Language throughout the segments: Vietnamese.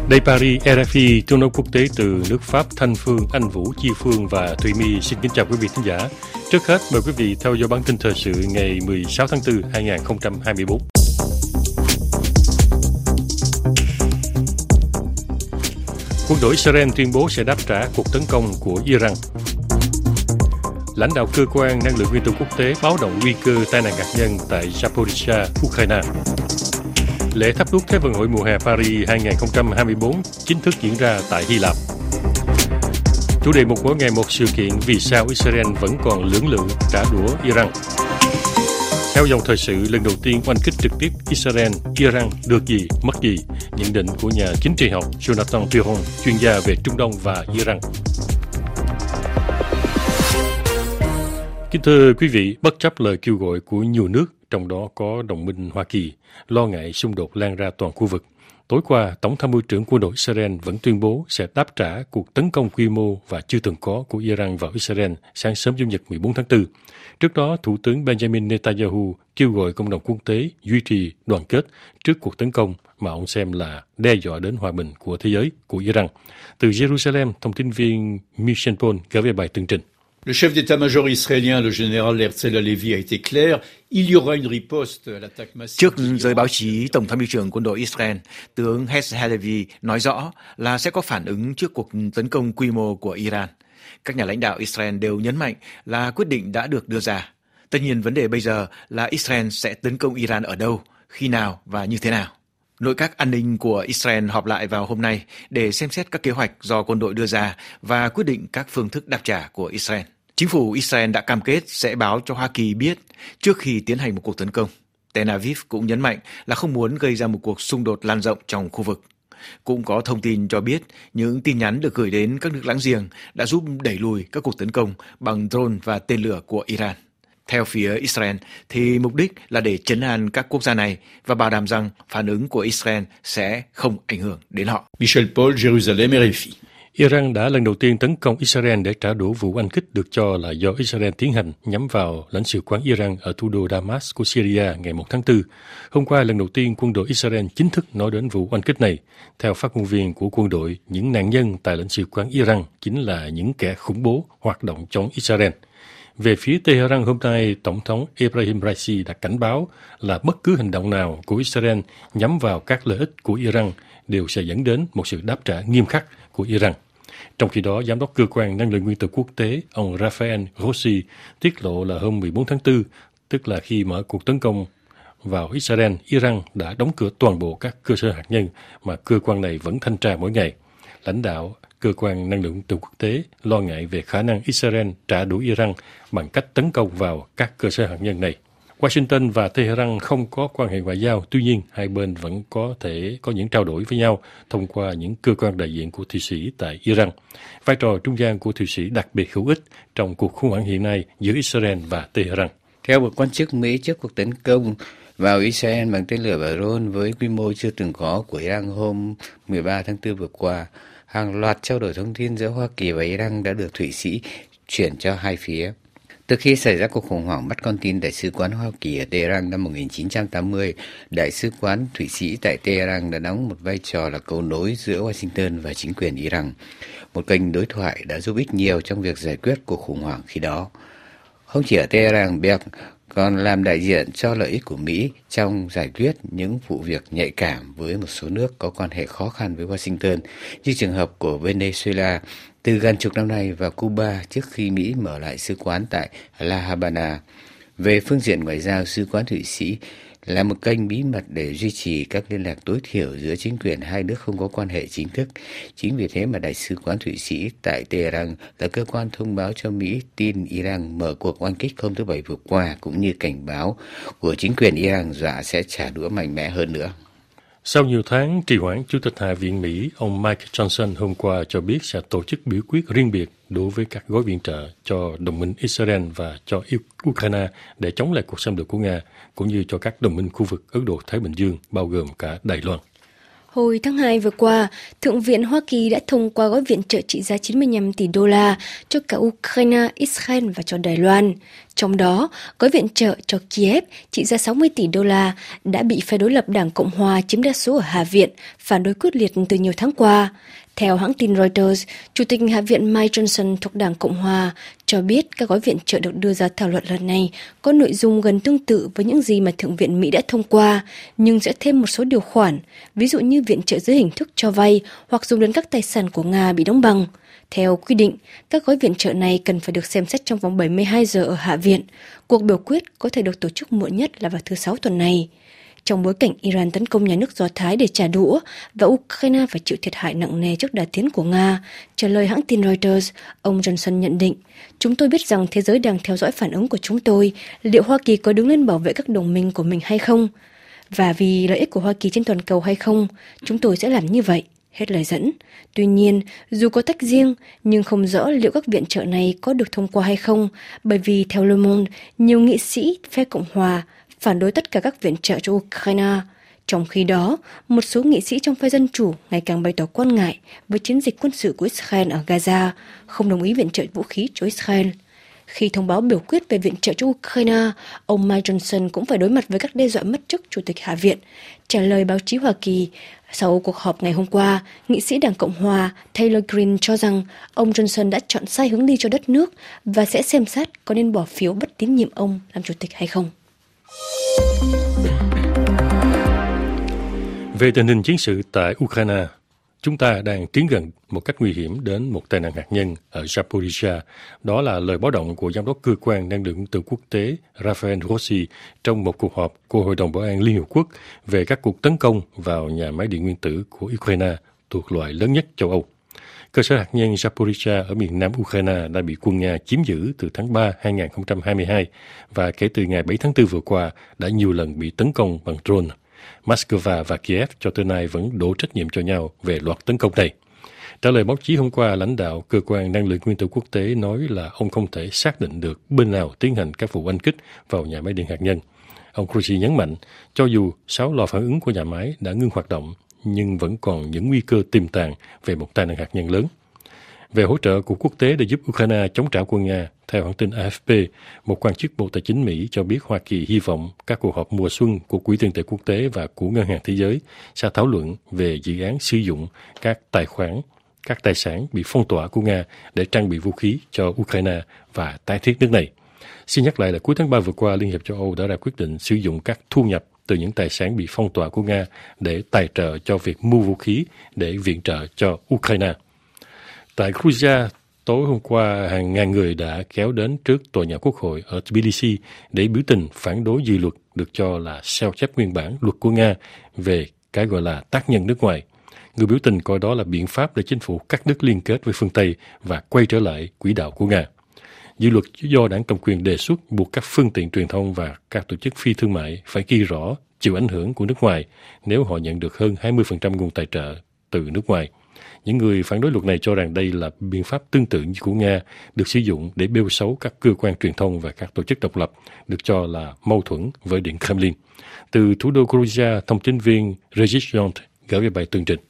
Đây Paris, RFI, tuyên nói quốc tế từ nước Pháp, Thanh Phương, Anh Vũ, Chi Phương và Thùy My xin kính chào quý vị khán giả. Trước hết, mời quý vị theo dõi bản tin thời sự ngày 16 tháng 4, 2024. Quân đội Israel tuyên bố sẽ đáp trả cuộc tấn công của Iran. Lãnh đạo cơ quan năng lượng nguyên tử quốc tế báo động nguy cơ tai nạn hạt nhân tại Zaporizhzhia, Ukraine. Lễ thắp đuốc Thế vận hội mùa hè Paris 2024 chính thức diễn ra tại Hy Lạp. Chủ đề một mỗi ngày một sự kiện vì sao Israel vẫn còn lưỡng lự trả đũa Iran. Theo dòng thời sự, lần đầu tiên oanh kích trực tiếp Israel, Iran được gì, mất gì? Nhận định của nhà chính trị học Jonathan Piron, chuyên gia về Trung Đông và Iran. Kính thưa quý vị, bất chấp lời kêu gọi của nhiều nước, trong đó có đồng minh Hoa Kỳ, lo ngại xung đột lan ra toàn khu vực, tối qua, Tổng tham mưu trưởng quân đội Israel vẫn tuyên bố sẽ đáp trả cuộc tấn công quy mô và chưa từng có của Iran vào Israel sáng sớm Chủ nhật 14 tháng 4. Trước đó, Thủ tướng Benjamin Netanyahu kêu gọi cộng đồng quốc tế duy trì đoàn kết trước cuộc tấn công mà ông xem là đe dọa đến hòa bình của thế giới của Iran. Từ Jerusalem, thông tin viên Michel Paul gửi về bài tường trình. Le chef d'état-major israélien, le général Herzl Halevi, a été clair. Il y aura une riposte à l'attaque massive. Trước giới báo chí, Tổng tham mưu trưởng quân đội Israel, tướng Herzl Halevi nói rõ là sẽ có phản ứng trước cuộc tấn công quy mô của Iran. Các nhà lãnh đạo Israel đều nhấn mạnh là quyết định đã được đưa ra. Tất nhiên vấn đề bây giờ là Israel sẽ tấn công Iran ở đâu, khi nào và như thế nào. Nội các an ninh của Israel họp lại vào hôm nay để xem xét các kế hoạch do quân đội đưa ra và quyết định các phương thức đáp trả của Israel. Chính phủ Israel đã cam kết sẽ báo cho Hoa Kỳ biết trước khi tiến hành một cuộc tấn công. Tel Aviv cũng nhấn mạnh là không muốn gây ra một cuộc xung đột lan rộng trong khu vực. Cũng có thông tin cho biết những tin nhắn được gửi đến các nước láng giềng đã giúp đẩy lùi các cuộc tấn công bằng drone và tên lửa của Iran. Theo phía Israel, thì mục đích là để trấn an các quốc gia này và bảo đảm rằng phản ứng của Israel sẽ không ảnh hưởng đến họ. Michel Paul, Jerusalem, RFI. Iran đã lần đầu tiên tấn công Israel để trả đũa vụ oanh kích được cho là do Israel tiến hành nhắm vào lãnh sự quán Iran ở thủ đô Damas của Syria ngày 1 tháng 4. Hôm qua, lần đầu tiên quân đội Israel chính thức nói đến vụ oanh kích này. Theo phát ngôn viên của quân đội, những nạn nhân tại lãnh sự quán Iran chính là những kẻ khủng bố hoạt động chống Israel. Về phía Tehran hôm nay, Tổng thống Ebrahim Raisi đã cảnh báo là bất cứ hành động nào của Israel nhắm vào các lợi ích của Iran đều sẽ dẫn đến một sự đáp trả nghiêm khắc của Iran. Trong khi đó, Giám đốc Cơ quan Năng lượng Nguyên tử Quốc tế, ông Rafael Grossi, tiết lộ là hôm 14 tháng 4, tức là khi mở cuộc tấn công vào Israel, Iran đã đóng cửa toàn bộ các cơ sở hạt nhân mà cơ quan này vẫn thanh tra mỗi ngày. Lãnh đạo Cơ quan Năng lượng Nguyên tử Quốc tế lo ngại về khả năng Israel trả đũa Iran bằng cách tấn công vào các cơ sở hạt nhân này. Washington và Tehran không có quan hệ ngoại giao, tuy nhiên hai bên vẫn có thể có những trao đổi với nhau thông qua những cơ quan đại diện của Thụy Sĩ tại Iran. Vai trò trung gian của Thụy Sĩ đặc biệt hữu ích trong cuộc khủng hoảng hiện nay giữa Israel và Tehran. Theo một quan chức Mỹ, trước cuộc tấn công vào Israel bằng tên lửa và drone với quy mô chưa từng có của Iran hôm 13 tháng 4 vừa qua, hàng loạt trao đổi thông tin giữa Hoa Kỳ và Iran đã được Thụy Sĩ chuyển cho hai phía. Từ khi xảy ra cuộc khủng hoảng bắt con tin Đại sứ quán Hoa Kỳ ở Tehran năm 1980, Đại sứ quán Thụy Sĩ tại Tehran đã đóng một vai trò là cầu nối giữa Washington và chính quyền Iran. Một kênh đối thoại đã giúp ích nhiều trong việc giải quyết cuộc khủng hoảng khi đó. Không chỉ ở Tehran, Beck còn làm đại diện cho lợi ích của Mỹ trong giải quyết những vụ việc nhạy cảm với một số nước có quan hệ khó khăn với Washington, như trường hợp của Venezuela từ gần chục năm nay và Cuba trước khi Mỹ mở lại sứ quán tại La Habana. Về phương diện ngoại giao, sứ quán Thụy Sĩ là một kênh bí mật để duy trì các liên lạc tối thiểu giữa chính quyền hai nước không có quan hệ chính thức. Chính vì thế mà Đại sứ quán Thụy Sĩ tại Tehran là cơ quan thông báo cho Mỹ tin Iran mở cuộc oanh kích hôm thứ Bảy vừa qua, cũng như cảnh báo của chính quyền Iran dọa sẽ trả đũa mạnh mẽ hơn nữa. Sau nhiều tháng trì hoãn, Chủ tịch Hạ viện Mỹ, ông Mike Johnson hôm qua cho biết sẽ tổ chức biểu quyết riêng biệt đối với các gói viện trợ cho đồng minh Israel và cho Ukraine để chống lại cuộc xâm lược của Nga, cũng như cho các đồng minh khu vực Ấn Độ-Thái Bình Dương, bao gồm cả Đài Loan. Hồi tháng 2 vừa qua, Thượng viện Hoa Kỳ đã thông qua gói viện trợ trị giá 95 tỷ đô la cho cả Ukraine, Israel và cho Đài Loan. Trong đó, gói viện trợ cho Kiev trị giá 60 tỷ đô la đã bị phe đối lập Đảng Cộng Hòa chiếm đa số ở Hạ viện, phản đối quyết liệt từ nhiều tháng qua. Theo hãng tin Reuters, Chủ tịch Hạ viện Mike Johnson thuộc Đảng Cộng Hòa cho biết các gói viện trợ được đưa ra thảo luận lần này có nội dung gần tương tự với những gì mà Thượng viện Mỹ đã thông qua, nhưng sẽ thêm một số điều khoản, ví dụ như viện trợ dưới hình thức cho vay hoặc dùng đến các tài sản của Nga bị đóng băng. Theo quy định, các gói viện trợ này cần phải được xem xét trong vòng 72 giờ ở Hạ viện. Cuộc biểu quyết có thể được tổ chức muộn nhất là vào thứ Sáu tuần này. Trong bối cảnh Iran tấn công nhà nước Do Thái để trả đũa và Ukraine phải chịu thiệt hại nặng nề trước đà tiến của Nga, trả lời hãng tin Reuters, ông Johnson nhận định, chúng tôi biết rằng thế giới đang theo dõi phản ứng của chúng tôi, liệu Hoa Kỳ có đứng lên bảo vệ các đồng minh của mình hay không? Và vì lợi ích của Hoa Kỳ trên toàn cầu hay không, chúng tôi sẽ làm như vậy. Hết lời dẫn. Tuy nhiên, dù có tách riêng, nhưng không rõ liệu các viện trợ này có được thông qua hay không, bởi vì theo Le Monde, nhiều nghị sĩ phe Cộng Hòa phản đối tất cả các viện trợ cho Ukraine. Trong khi đó, một số nghị sĩ trong phe Dân Chủ ngày càng bày tỏ quan ngại với chiến dịch quân sự của Israel ở Gaza, không đồng ý viện trợ vũ khí cho Israel. Khi thông báo biểu quyết về viện trợ cho Ukraine, ông Mike Johnson cũng phải đối mặt với các đe dọa mất chức Chủ tịch Hạ viện. Trả lời báo chí Hoa Kỳ, sau cuộc họp ngày hôm qua, nghị sĩ Đảng Cộng Hòa Taylor Greene cho rằng ông Johnson đã chọn sai hướng đi cho đất nước và sẽ xem xét có nên bỏ phiếu bất tín nhiệm ông làm Chủ tịch hay không. Về tình hình chiến sự tại Ukraine, chúng ta đang tiến gần một cách nguy hiểm đến một tai nạn hạt nhân ở Zaporizhzhia. Đó là lời báo động của Giám đốc Cơ quan Năng lượng Nguyên tử Quốc tế Rafael Grossi trong một cuộc họp của Hội đồng Bảo an Liên Hợp Quốc về các cuộc tấn công vào nhà máy điện nguyên tử của Ukraine thuộc loại lớn nhất châu Âu. Cơ sở hạt nhân Zaporizhzhia ở miền nam Ukraine đã bị quân Nga chiếm giữ từ tháng 3 2022 và kể từ ngày 7 tháng 4 vừa qua đã nhiều lần bị tấn công bằng drone. Moscow và Kiev cho tới nay vẫn đổ trách nhiệm cho nhau về loạt tấn công này. Trả lời báo chí hôm qua, lãnh đạo Cơ quan Năng lượng Nguyên tử Quốc tế nói là ông không thể xác định được bên nào tiến hành các vụ oanh kích vào nhà máy điện hạt nhân. Ông Grossi nhấn mạnh, cho dù 6 lò phản ứng của nhà máy đã ngưng hoạt động, nhưng vẫn còn những nguy cơ tiềm tàng về một tai nạn hạt nhân lớn. Về hỗ trợ của quốc tế để giúp Ukraine chống trả quân Nga, theo hãng tin AFP, một quan chức Bộ Tài chính Mỹ cho biết Hoa Kỳ hy vọng các cuộc họp mùa xuân của Quỹ tiền tệ quốc tế và của Ngân hàng Thế giới sẽ thảo luận về dự án sử dụng các tài khoản, các tài sản bị phong tỏa của Nga để trang bị vũ khí cho Ukraine và tái thiết nước này. Xin nhắc lại là cuối tháng 3 vừa qua, Liên hiệp châu Âu đã ra quyết định sử dụng các thu nhập từ những tài sản bị phong tỏa của Nga để tài trợ cho việc mua vũ khí để viện trợ cho Ukraine. Tại Georgia, tối hôm qua, hàng ngàn người đã kéo đến trước tòa nhà Quốc hội ở Tbilisi để biểu tình phản đối dự luật được cho là sao chép nguyên bản luật của Nga về cái gọi là tác nhân nước ngoài. Người biểu tình coi đó là biện pháp để chính phủ cắt đứt liên kết với phương Tây và quay trở lại quỹ đạo của Nga. Dự luật do đảng cầm quyền đề xuất buộc các phương tiện truyền thông và các tổ chức phi thương mại phải ghi rõ chịu ảnh hưởng của nước ngoài nếu họ nhận được hơn 20% nguồn tài trợ từ nước ngoài. Những người phản đối luật này cho rằng đây là biện pháp tương tự như của Nga được sử dụng để bêu xấu các cơ quan truyền thông và các tổ chức độc lập được cho là mâu thuẫn với Điện Kremlin. Từ thủ đô Georgia, thông tin viên Regis Jean gửi về bài tường trình.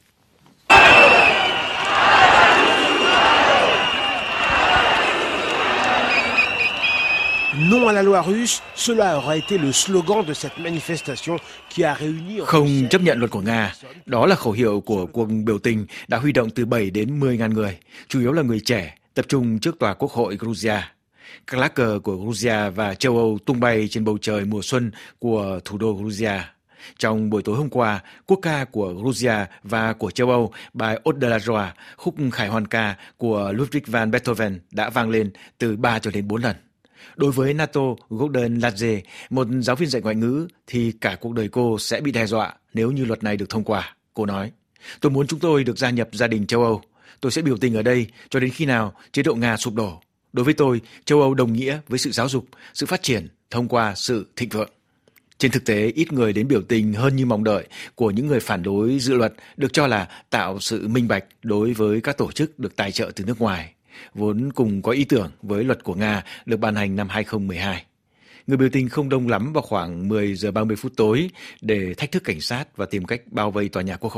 Non à la loi russe, cela aura été le slogan de cette manifestation qui a réuni... Không chấp nhận luật của Nga, đó là khẩu hiệu của cuộc biểu tình đã huy động từ 7 đến 10.000 người, chủ yếu là người trẻ, tập trung trước tòa Quốc hội Georgia. Các lá cờ của Georgia và châu Âu tung bay trên bầu trời mùa xuân của thủ đô Georgia. Trong buổi tối hôm qua, quốc ca của Georgia và của châu Âu, bài Ode de la Joie, khúc khải hoàn ca của Ludwig van Beethoven đã vang lên từ 3 cho đến 4 lần. Đối với Nato Gordon Ladze, một giáo viên dạy ngoại ngữ, thì cả cuộc đời cô sẽ bị đe dọa nếu như luật này được thông qua. Cô nói, tôi muốn chúng tôi được gia nhập gia đình châu Âu. Tôi sẽ biểu tình ở đây cho đến khi nào chế độ Nga sụp đổ. Đối với tôi, châu Âu đồng nghĩa với sự giáo dục, sự phát triển thông qua sự thịnh vượng. Trên thực tế, ít người đến biểu tình hơn như mong đợi của những người phản đối dự luật được cho là tạo sự minh bạch đối với các tổ chức được tài trợ từ nước ngoài, vốn cùng có ý tưởng với luật của Nga được ban hành năm 2012. Người biểu tình không đông lắm vào khoảng 10 giờ 30 phút tối để thách thức cảnh sát và tìm cách bao vây tòa nhà Quốc hội.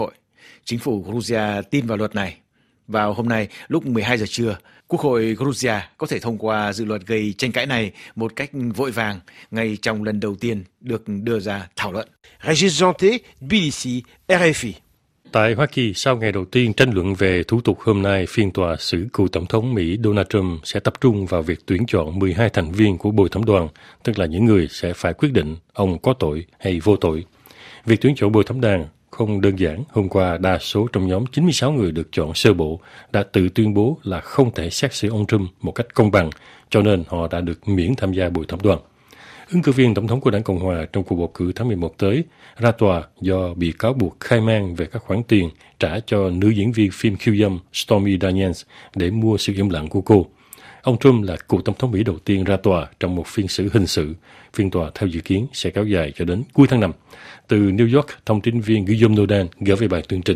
Chính phủ Georgia tin vào luật này. Vào hôm nay, lúc 12 giờ trưa, Quốc hội Georgia có thể thông qua dự luật gây tranh cãi này một cách vội vàng, ngay trong lần đầu tiên được đưa ra thảo luận. Régis Janté, Tbilissi, RFI. Tại Hoa Kỳ, sau ngày đầu tiên tranh luận về thủ tục hôm nay, phiên tòa xử cựu Tổng thống Mỹ Donald Trump sẽ tập trung vào việc tuyển chọn 12 thành viên của bồi thẩm đoàn, tức là những người sẽ phải quyết định ông có tội hay vô tội. Việc tuyển chọn bồi thẩm đoàn không đơn giản. Hôm qua, đa số trong nhóm 96 người được chọn sơ bộ đã tự tuyên bố là không thể xét xử ông Trump một cách công bằng, cho nên họ đã được miễn tham gia bồi thẩm đoàn. Ứng cử viên tổng thống của đảng Cộng hòa trong cuộc bầu cử tháng 11 tới ra tòa do bị cáo buộc khai man về các khoản tiền trả cho nữ diễn viên phim khiêu dâm Stormy Daniels để mua sự im lặng của cô. Ông Trump là cựu tổng thống Mỹ đầu tiên ra tòa trong một phiên xử hình sự. Phiên tòa theo dự kiến sẽ kéo dài cho đến cuối tháng 5. Từ New York, thông tin viên Guillaume Nodan gửi về bài tuyên trình.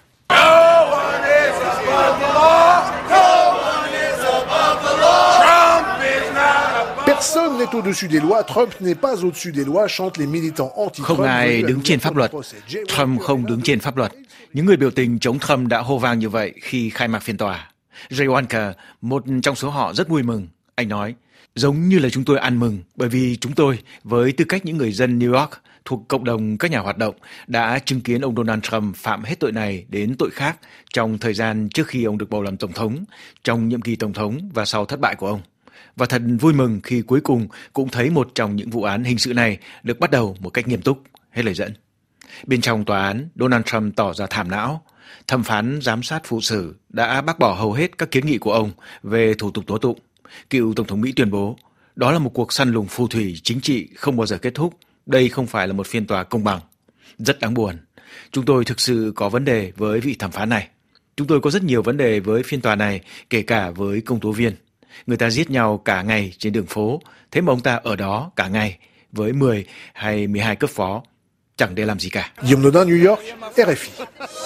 Personne n'est au-dessus des lois. Trump n'est pas au-dessus des lois, chantent les militants anti-Trump. Không ai đứng trên pháp luật. Trump không đứng trên pháp luật. Những người biểu tình chống Trump đã hô vang như vậy khi khai mạc phiên tòa. Jay Walker, một trong số họ, rất vui mừng. Anh nói, giống như là chúng tôi ăn mừng bởi vì chúng tôi, với tư cách những người dân New York thuộc cộng đồng các nhà hoạt động, đã chứng kiến ông Donald Trump phạm hết tội này đến tội khác trong thời gian trước khi ông được bầu làm tổng thống, trong nhiệm kỳ tổng thống và sau thất bại của ông. Và thật vui mừng khi cuối cùng cũng thấy một trong những vụ án hình sự này được bắt đầu một cách nghiêm túc, hết lời dẫn. Bên trong tòa án, Donald Trump tỏ ra thảm não. Thẩm phán giám sát phụ xử đã bác bỏ hầu hết các kiến nghị của ông về thủ tục tố tụng. Cựu Tổng thống Mỹ tuyên bố, đó là một cuộc săn lùng phù thủy chính trị không bao giờ kết thúc. Đây không phải là một phiên tòa công bằng. Rất đáng buồn. Chúng tôi thực sự có vấn đề với vị thẩm phán này. Chúng tôi có rất nhiều vấn đề với phiên tòa này, kể cả với công tố viên. Người ta giết nhau cả ngày trên đường phố, thế mà ông ta ở đó cả ngày với 10 hay 12 cấp phó, chẳng để làm gì cả. Guillaume Nodan, New York, RFI.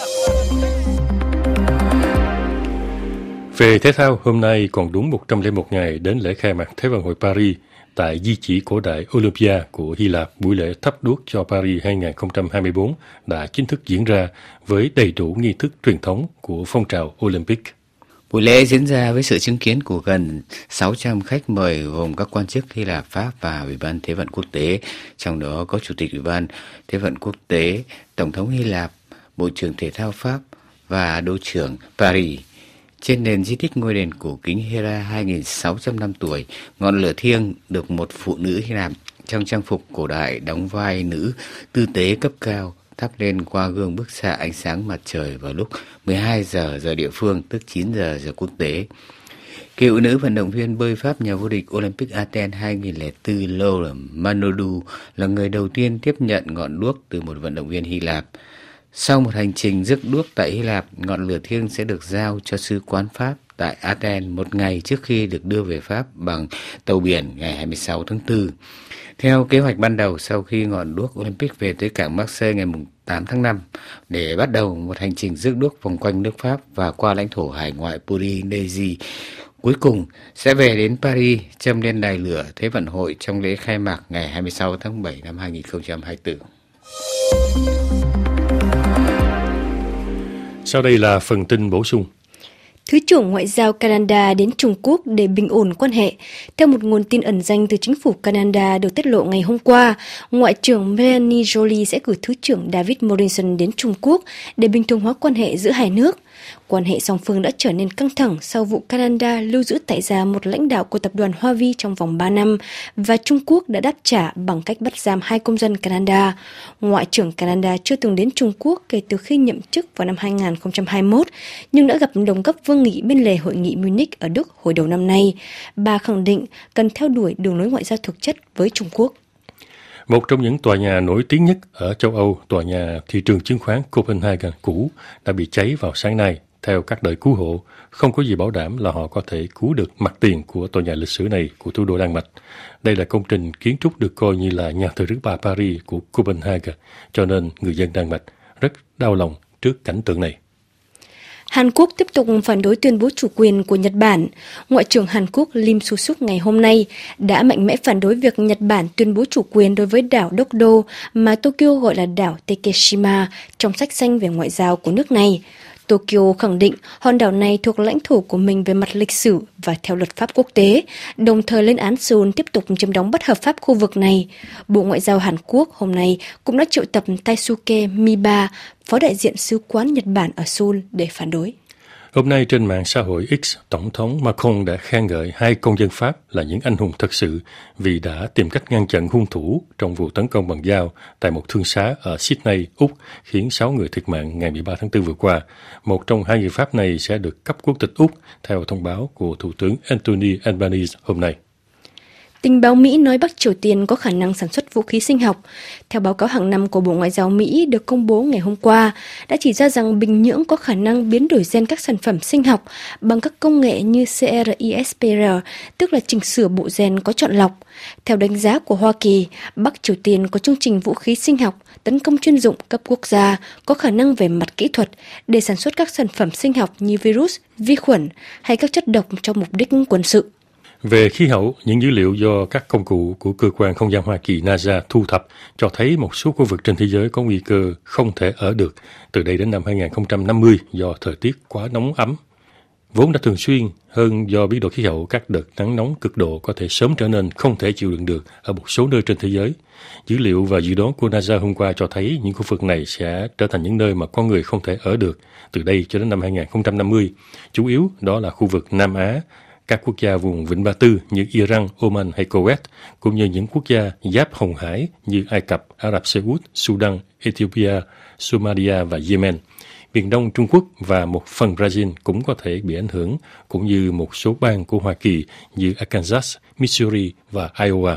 Về thể thao, hôm nay còn đúng 101 ngày đến lễ khai mạc Thế vận hội Paris tại di chỉ cổ đại Olympia của Hy Lạp. Buổi lễ thắp đuốc cho Paris 2024 đã chính thức diễn ra với đầy đủ nghi thức truyền thống của phong trào Olympic. Buổi lễ diễn ra với sự chứng kiến của gần 600 khách mời gồm các quan chức Hy Lạp, Pháp và Ủy ban Thế vận Quốc tế, trong đó có Chủ tịch Ủy ban Thế vận Quốc tế, Tổng thống Hy Lạp, Bộ trưởng Thể thao Pháp và Đô trưởng Paris. Trên nền di tích ngôi đền cổ kính Hera 2.600 năm tuổi, ngọn lửa thiêng được một phụ nữ Hy Lạp trong trang phục cổ đại đóng vai nữ tư tế cấp cao thắp lên qua gương bức xạ ánh sáng mặt trời vào lúc 12 giờ địa phương, tức 9 giờ quốc tế. Cựu nữ vận động viên bơi Pháp nhà vô địch Olympic Athens 2004 Laura Manodou là người đầu tiên tiếp nhận ngọn đuốc từ một vận động viên Hy Lạp. Sau một hành trình rước đuốc tại Hy Lạp, ngọn lửa thiêng sẽ được giao cho sứ quán Pháp tại Athens một ngày trước khi được đưa về Pháp bằng tàu biển ngày 26 tháng 4. Theo kế hoạch ban đầu, sau khi ngọn đuốc Olympic về tới cảng Marseille ngày 8 tháng 5 để bắt đầu một hành trình rước đuốc vòng quanh nước Pháp và qua lãnh thổ hải ngoại Polynesia, cuối cùng sẽ về đến Paris châm lên đài lửa Thế vận hội trong lễ khai mạc ngày 26 tháng 7 năm 2024. Sau đây là phần tin bổ sung. Thứ trưởng Ngoại giao Canada đến Trung Quốc để bình ổn quan hệ. Theo một nguồn tin ẩn danh từ chính phủ Canada được tiết lộ ngày hôm qua, Ngoại trưởng Melanie Joly sẽ cử Thứ trưởng David Morrison đến Trung Quốc để bình thường hóa quan hệ giữa hai nước. Quan hệ song phương đã trở nên căng thẳng sau vụ Canada lưu giữ tại gia một lãnh đạo của tập đoàn Hoa Vi trong vòng 3 năm và Trung Quốc đã đáp trả bằng cách bắt giam 2 công dân Canada. Ngoại trưởng Canada chưa từng đến Trung Quốc kể từ khi nhậm chức vào năm 2021, nhưng đã gặp đồng cấp Vương nghị bên lề hội nghị Munich ở Đức hồi đầu năm nay. Bà khẳng định cần theo đuổi đường lối ngoại giao thực chất với Trung Quốc. Một trong những tòa nhà nổi tiếng nhất ở châu Âu, tòa nhà thị trường chứng khoán Copenhagen cũ đã bị cháy vào sáng nay. Theo các đội cứu hộ, không có gì bảo đảm là họ có thể cứu được mặt tiền của tòa nhà lịch sử này của thủ đô Đan Mạch. Đây là công trình kiến trúc được coi như là nhà thờ Đức Bà Paris của Copenhagen, cho nên người dân Đan Mạch rất đau lòng trước cảnh tượng này. Hàn Quốc tiếp tục phản đối tuyên bố chủ quyền của Nhật Bản. Ngoại trưởng Hàn Quốc Lim Su-suk ngày hôm nay đã mạnh mẽ phản đối việc Nhật Bản tuyên bố chủ quyền đối với đảo Dokdo mà Tokyo gọi là đảo Takeshima trong sách xanh về ngoại giao của nước này. Tokyo khẳng định hòn đảo này thuộc lãnh thổ của mình về mặt lịch sử và theo luật pháp quốc tế, đồng thời lên án Seoul tiếp tục chiếm đóng bất hợp pháp khu vực này. Bộ Ngoại giao Hàn Quốc hôm nay cũng đã triệu tập Taisuke Miba, phó đại diện sứ quán Nhật Bản ở Seoul để phản đối. Hôm nay trên mạng xã hội X, Tổng thống Macron đã khen ngợi 2 công dân Pháp là những anh hùng thật sự vì đã tìm cách ngăn chặn hung thủ trong vụ tấn công bằng dao tại một thương xá ở Sydney, Úc, khiến 6 người thiệt mạng ngày 13 tháng 4 vừa qua. Một trong 2 người Pháp này sẽ được cấp quốc tịch Úc theo thông báo của Thủ tướng Anthony Albanese hôm nay. Tình báo Mỹ nói Bắc Triều Tiên có khả năng sản xuất vũ khí sinh học. Theo báo cáo hàng năm của Bộ Ngoại giao Mỹ được công bố ngày hôm qua, đã chỉ ra rằng Bình Nhưỡng có khả năng biến đổi gen các sản phẩm sinh học bằng các công nghệ như CRISPR, tức là chỉnh sửa bộ gen có chọn lọc. Theo đánh giá của Hoa Kỳ, Bắc Triều Tiên có chương trình vũ khí sinh học tấn công chuyên dụng cấp quốc gia có khả năng về mặt kỹ thuật để sản xuất các sản phẩm sinh học như virus, vi khuẩn hay các chất độc cho mục đích quân sự. Về khí hậu, những dữ liệu do các công cụ của Cơ quan Không gian Hoa Kỳ NASA thu thập cho thấy một số khu vực trên thế giới có nguy cơ không thể ở được từ đây đến năm 2050 do thời tiết quá nóng ấm. Vốn đã thường xuyên hơn do biến đổi khí hậu, các đợt nắng nóng cực độ có thể sớm trở nên không thể chịu đựng được ở một số nơi trên thế giới. Dữ liệu và dự đoán của NASA hôm qua cho thấy những khu vực này sẽ trở thành những nơi mà con người không thể ở được từ đây cho đến năm 2050. Chủ yếu đó là khu vực Nam Á, các quốc gia vùng Vịnh Ba Tư như Iran, Oman hay Kuwait, cũng như những quốc gia giáp Hồng Hải như Ai Cập, Ả Rập Xê Út, Sudan, Ethiopia, Somalia và Yemen. Miền Đông Trung Quốc và một phần Brazil cũng có thể bị ảnh hưởng, cũng như một số bang của Hoa Kỳ như Arkansas, Missouri và Iowa.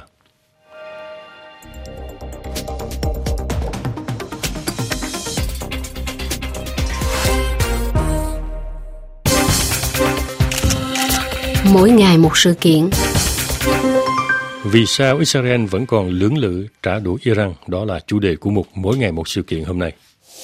Mỗi ngày một sự kiện. Vì sao Israel vẫn còn lưỡng lự trả đũa Iran? Đó là chủ đề của mục Mỗi ngày một sự kiện hôm nay.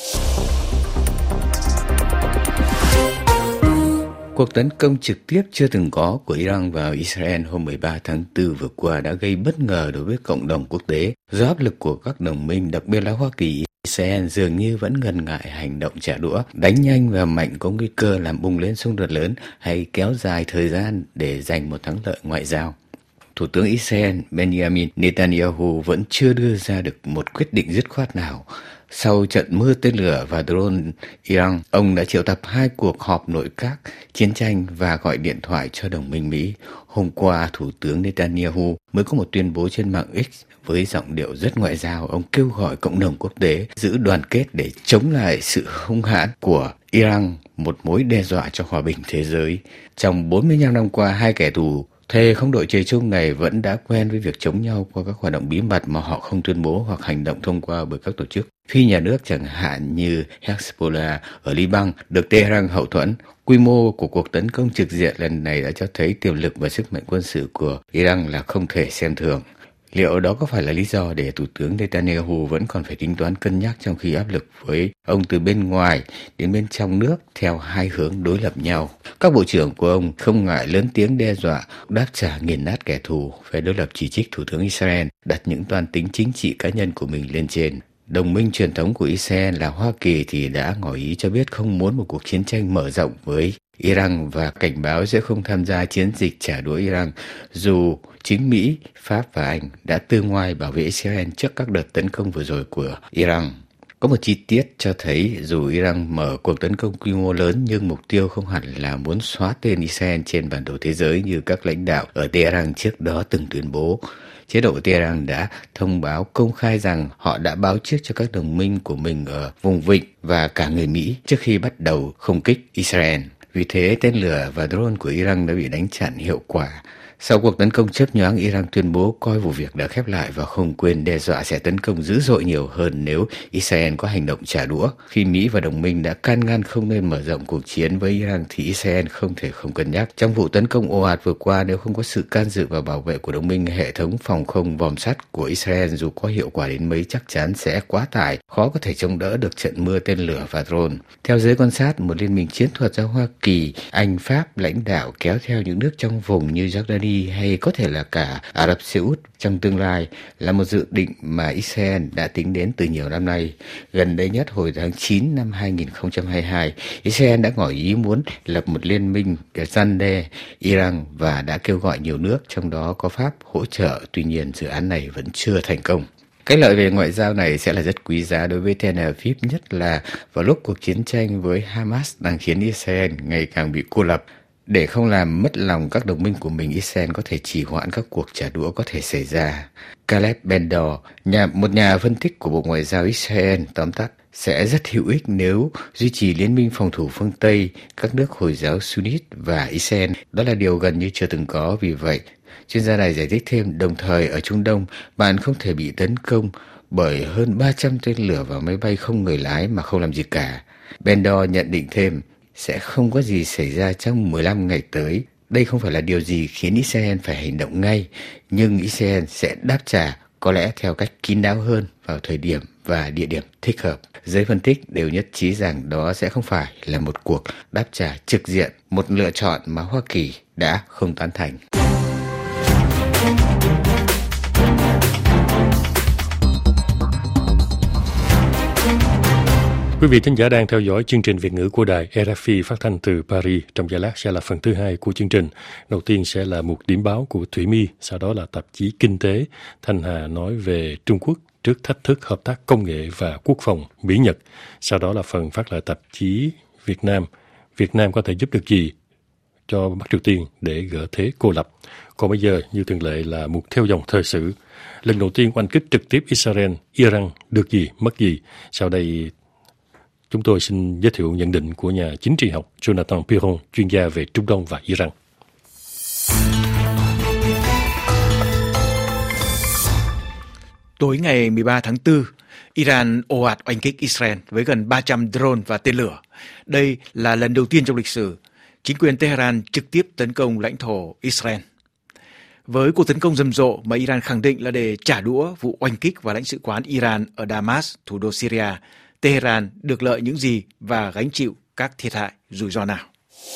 Cuộc tấn công trực tiếp chưa từng có của Iran vào Israel hôm 13 tháng 4 vừa qua đã gây bất ngờ đối với cộng đồng quốc tế do áp lực của các đồng minh, đặc biệt là Hoa Kỳ. Israel dường như vẫn ngần ngại hành động trả đũa, đánh nhanh và mạnh có nguy cơ làm bùng lên xung đột lớn hay kéo dài thời gian để giành một thắng lợi ngoại giao. Thủ tướng Israel Benjamin Netanyahu vẫn chưa đưa ra được một quyết định dứt khoát nào. Sau trận mưa tên lửa và drone Iran, ông đã triệu tập 2 cuộc họp nội các, chiến tranh và gọi điện thoại cho đồng minh Mỹ. Hôm qua, Thủ tướng Netanyahu mới có một tuyên bố trên mạng X với giọng điệu rất ngoại giao. Ông kêu gọi cộng đồng quốc tế giữ đoàn kết để chống lại sự hung hãn của Iran, một mối đe dọa cho hòa bình thế giới. Trong 45 năm qua, 2 kẻ thù thề không đội trời chung này vẫn đã quen với việc chống nhau qua các hoạt động bí mật mà họ không tuyên bố hoặc hành động thông qua bởi các tổ chức phi nhà nước, chẳng hạn như Hezbollah ở Liban được Tehran hậu thuẫn. Quy mô của cuộc tấn công trực diện lần này đã cho thấy tiềm lực và sức mạnh quân sự của Iran là không thể xem thường. Liệu đó có phải là lý do để Thủ tướng Netanyahu vẫn còn phải tính toán cân nhắc trong khi áp lực với ông từ bên ngoài đến bên trong nước theo hai hướng đối lập nhau? Các bộ trưởng của ông không ngại lớn tiếng đe dọa, đáp trả nghiền nát kẻ thù. Phe đối lập chỉ trích Thủ tướng Israel đặt những toan tính chính trị cá nhân của mình lên trên. Đồng minh truyền thống của Israel là Hoa Kỳ thì đã ngỏ ý cho biết không muốn một cuộc chiến tranh mở rộng với Iran và cảnh báo sẽ không tham gia chiến dịch trả đũa Iran, dù chính Mỹ, Pháp và Anh đã tư ngoài bảo vệ Israel trước các đợt tấn công vừa rồi của Iran. Có một chi tiết cho thấy dù Iran mở cuộc tấn công quy mô lớn nhưng mục tiêu không hẳn là muốn xóa tên Israel trên bản đồ thế giới như các lãnh đạo ở Tehran trước đó từng tuyên bố. Chế độ Tehran đã thông báo công khai rằng họ đã báo trước cho các đồng minh của mình ở vùng vịnh và cả người Mỹ trước khi bắt đầu không kích Israel. Vì thế, tên lửa và drone của Iran đã bị đánh chặn hiệu quả. Sau cuộc tấn công chớp nhoáng, Iran tuyên bố coi vụ việc đã khép lại và không quên đe dọa sẽ tấn công dữ dội nhiều hơn nếu Israel có hành động trả đũa. Khi Mỹ và đồng minh đã can ngăn không nên mở rộng cuộc chiến với Iran thì Israel không thể không cân nhắc. Trong vụ tấn công ồ ạt vừa qua, nếu không có sự can dự và bảo vệ của đồng minh, hệ thống phòng không vòm sắt của Israel dù có hiệu quả đến mấy chắc chắn sẽ quá tải, khó có thể chống đỡ được trận mưa tên lửa và drone. Theo giới quan sát, một liên minh chiến thuật do Hoa Kỳ, Anh, Pháp lãnh đạo kéo theo những nước trong vùng như Jordani hay có thể là cả Ả Rập Xê Út trong tương lai là một dự định mà Israel đã tính đến từ nhiều năm nay. Gần đây nhất hồi tháng 9 năm 2022, Israel đã ngỏ ý muốn lập một liên minh răn đe Iran và đã kêu gọi nhiều nước, trong đó có Pháp, hỗ trợ. Tuy nhiên, dự án này vẫn chưa thành công. Cái lợi về ngoại giao này sẽ là rất quý giá đối với Tel Aviv, nhất là vào lúc cuộc chiến tranh với Hamas đang khiến Israel ngày càng bị cô lập. Để không làm mất lòng các đồng minh của mình, Israel có thể trì hoãn các cuộc trả đũa có thể xảy ra. Caleb Bendor, một nhà phân tích của Bộ Ngoại giao Israel, tóm tắt, sẽ rất hữu ích nếu duy trì liên minh phòng thủ phương Tây, các nước Hồi giáo Sunnit và Israel. Đó là điều gần như chưa từng có. Vì vậy, chuyên gia này giải thích thêm, đồng thời ở Trung Đông, bạn không thể bị tấn công bởi hơn 300 tên lửa và máy bay không người lái mà không làm gì cả. Bendor nhận định thêm, sẽ không có gì xảy ra trong 15 ngày tới. Đây không phải là điều gì khiến Israel phải hành động ngay, nhưng Israel sẽ đáp trả có lẽ theo cách kín đáo hơn vào thời điểm và địa điểm thích hợp. Giới phân tích đều nhất trí rằng đó sẽ không phải là một cuộc đáp trả trực diện, một lựa chọn mà Hoa Kỳ đã không tán thành. Quý vị thính giả đang theo dõi chương trình Việt ngữ của đài RFI phát thanh từ Paris. Trong giây lát sẽ là phần thứ hai của chương trình. Đầu tiên sẽ là một điểm báo của Thủy My, sau đó là tạp chí Kinh tế. Thanh Hà nói về Trung Quốc trước thách thức hợp tác công nghệ và quốc phòng Mỹ-Nhật. Sau đó là phần phát lại tạp chí Việt Nam. Việt Nam có thể giúp được gì cho Bắc Triều Tiên để gỡ thế cô lập. Còn bây giờ, như thường lệ là mục theo dòng thời sự. Lần đầu tiên oanh kích trực tiếp Israel, Iran được gì, mất gì. Sau đây, chúng tôi xin giới thiệu nhận định của nhà chính trị học Jonathan Piron, chuyên gia về Trung Đông và Iran. Tối ngày 13 tháng 4, Iran ồ ạt oanh kích Israel với gần 300 drone và tên lửa. Đây là lần đầu tiên trong lịch sử chính quyền Tehran trực tiếp tấn công lãnh thổ Israel. Với cuộc tấn công rầm rộ mà Iran khẳng định là để trả đũa vụ oanh kích vào lãnh sự quán Iran ở Damas, thủ đô Syria, Tehran được lợi những gì và gánh chịu các thiệt hại, rủi ro nào?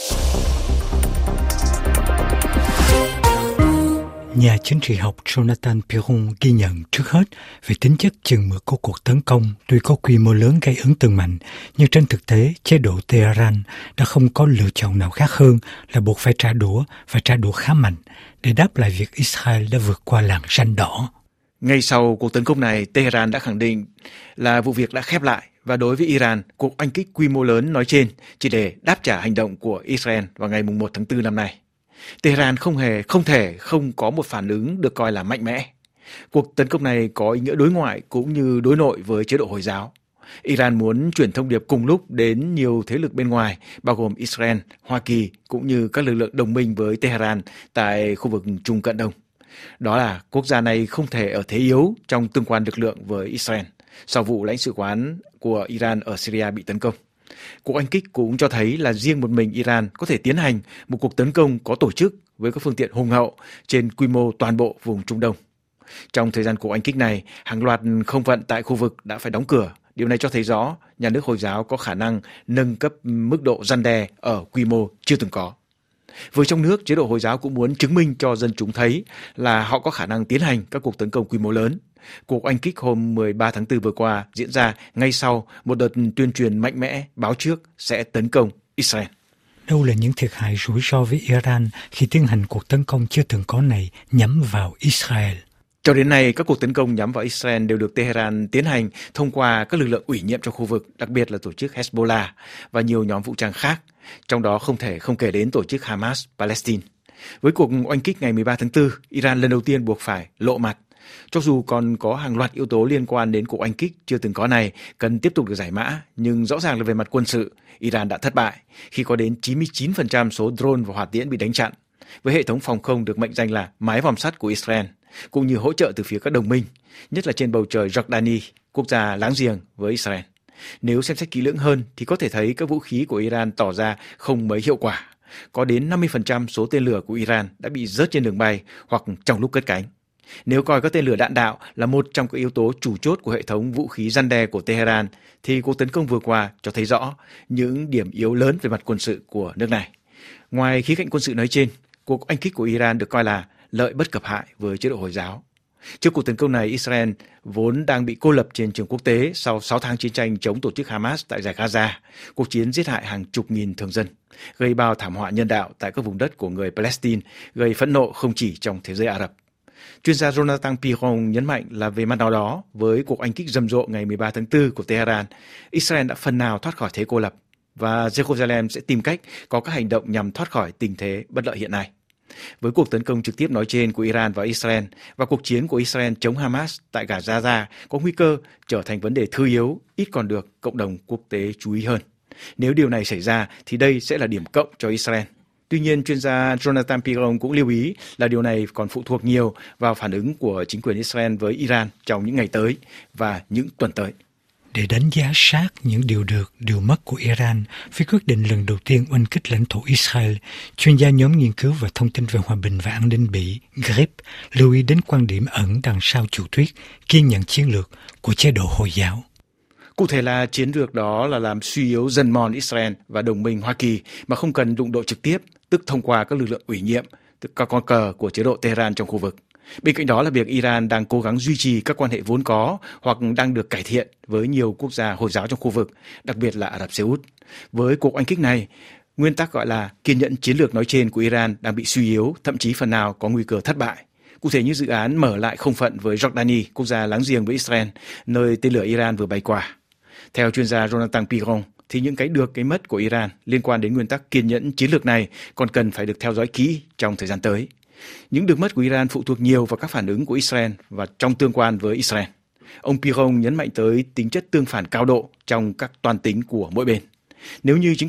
Nhà chính trị học Jonathan Piron ghi nhận trước hết về tính chất chừng mực của cuộc tấn công tuy có quy mô lớn gây ấn tượng mạnh, nhưng trên thực tế chế độ Tehran đã không có lựa chọn nào khác hơn là buộc phải trả đũa và trả đũa khá mạnh để đáp lại việc Israel đã vượt qua làn ranh đỏ. Ngay sau cuộc tấn công này, Tehran đã khẳng định là vụ việc đã khép lại và đối với Iran, cuộc oanh kích quy mô lớn nói trên chỉ để đáp trả hành động của Israel vào ngày 1 tháng 4 năm nay. Tehran không thể không có một phản ứng được coi là mạnh mẽ. Cuộc tấn công này có ý nghĩa đối ngoại cũng như đối nội với chế độ Hồi giáo. Iran muốn chuyển thông điệp cùng lúc đến nhiều thế lực bên ngoài, bao gồm Israel, Hoa Kỳ cũng như các lực lượng đồng minh với Tehran tại khu vực Trung Cận Đông. Đó là quốc gia này không thể ở thế yếu trong tương quan lực lượng với Israel sau vụ lãnh sự quán của Iran ở Syria bị tấn công. Cuộc oanh kích cũng cho thấy là riêng một mình Iran có thể tiến hành một cuộc tấn công có tổ chức với các phương tiện hùng hậu trên quy mô toàn bộ vùng Trung Đông. Trong thời gian cuộc oanh kích này, hàng loạt không phận tại khu vực đã phải đóng cửa. Điều này cho thấy rõ nhà nước Hồi giáo có khả năng nâng cấp mức độ răn đe ở quy mô chưa từng có. Với trong nước, chế độ Hồi giáo cũng muốn chứng minh cho dân chúng thấy là họ có khả năng tiến hành các cuộc tấn công quy mô lớn. Cuộc oanh kích hôm 13 tháng 4 vừa qua diễn ra ngay sau một đợt tuyên truyền mạnh mẽ báo trước sẽ tấn công Israel. Đâu là những thiệt hại rủi ro với Iran khi tiến hành cuộc tấn công chưa từng có này nhắm vào Israel? Cho đến nay, các cuộc tấn công nhắm vào Israel đều được Tehran tiến hành thông qua các lực lượng ủy nhiệm trong khu vực, đặc biệt là tổ chức Hezbollah và nhiều nhóm vũ trang khác, trong đó không thể không kể đến tổ chức Hamas Palestine. Với cuộc oanh kích ngày 13 tháng 4, Iran lần đầu tiên buộc phải lộ mặt. Cho dù còn có hàng loạt yếu tố liên quan đến cuộc oanh kích chưa từng có này cần tiếp tục được giải mã, nhưng rõ ràng là về mặt quân sự, Iran đã thất bại khi có đến 99% số drone và hỏa tiễn bị đánh chặn. với hệ thống phòng không được mệnh danh là mái vòm sắt của Israel, cũng như hỗ trợ từ phía các đồng minh, nhất là trên bầu trời Jordani, quốc gia láng giềng với Israel. Nếu xem xét kỹ lưỡng hơn thì có thể thấy các vũ khí của Iran tỏ ra không mấy hiệu quả. Có đến 50% số tên lửa của Iran đã bị rớt trên đường bay hoặc trong lúc cất cánh. Nếu coi các tên lửa đạn đạo là một trong các yếu tố chủ chốt của hệ thống vũ khí răn đe của Tehran, thì cuộc tấn công vừa qua cho thấy rõ những điểm yếu lớn về mặt quân sự của nước này. Ngoài khía cạnh quân sự nói trên, cuộc oanh kích của Iran được coi là lợi bất cập hại với chế độ Hồi giáo. Trước cuộc tấn công này, Israel vốn đang bị cô lập trên trường quốc tế sau 6 tháng chiến tranh chống tổ chức Hamas tại Dải Gaza, cuộc chiến giết hại hàng chục nghìn thường dân, gây bao thảm họa nhân đạo tại các vùng đất của người Palestine, gây phẫn nộ không chỉ trong thế giới Ả Rập. Chuyên gia Jonathan Piron nhấn mạnh là về mặt nào đó, với cuộc oanh kích rầm rộ ngày 13 tháng 4 của Tehran, Israel đã phần nào thoát khỏi thế cô lập và Jerusalem sẽ tìm cách có các hành động nhằm thoát khỏi tình thế bất lợi hiện nay. Với cuộc tấn công trực tiếp nói trên của Iran vào Israel và cuộc chiến của Israel chống Hamas tại Gaza có nguy cơ trở thành vấn đề thư yếu, ít còn được cộng đồng quốc tế chú ý hơn. Nếu điều này xảy ra thì đây sẽ là điểm cộng cho Israel. Tuy nhiên, chuyên gia Jonathan Piron cũng lưu ý là điều này còn phụ thuộc nhiều vào phản ứng của chính quyền Israel với Iran trong những ngày tới và những tuần tới. Để đánh giá sát những điều được, điều mất của Iran với quyết định lần đầu tiên oanh kích lãnh thổ Israel, chuyên gia nhóm nghiên cứu và thông tin về hòa bình và an ninh Bỉ Grip lưu ý đến quan điểm ẩn đằng sau chủ thuyết kiên nhẫn chiến lược của chế độ Hồi giáo. Cụ thể là chiến lược đó là làm suy yếu dần mòn Israel và đồng minh Hoa Kỳ mà không cần đụng độ trực tiếp, tức thông qua các lực lượng ủy nhiệm, tức các con cờ của chế độ Tehran trong khu vực. Bên cạnh đó là việc Iran đang cố gắng duy trì các quan hệ vốn có hoặc đang được cải thiện với nhiều quốc gia Hồi giáo trong khu vực, đặc biệt là Ả Rập Xê Út. Với cuộc oanh kích này, nguyên tắc gọi là kiên nhẫn chiến lược nói trên của Iran đang bị suy yếu, thậm chí phần nào có nguy cơ thất bại. Cụ thể như dự án mở lại không phận với Jordani, quốc gia láng giềng với Israel, nơi tên lửa Iran vừa bay qua. Theo chuyên gia Jonathan Piron, thì những cái được cái mất của Iran liên quan đến nguyên tắc kiên nhẫn chiến lược này còn cần phải được theo dõi kỹ trong thời gian tới. Những được mất của Iran phụ thuộc nhiều vào các phản ứng của Israel và trong tương quan với Israel. Ông Piron nhấn mạnh tới tính chất tương phản cao độ trong các toan tính của mỗi bên. Nếu như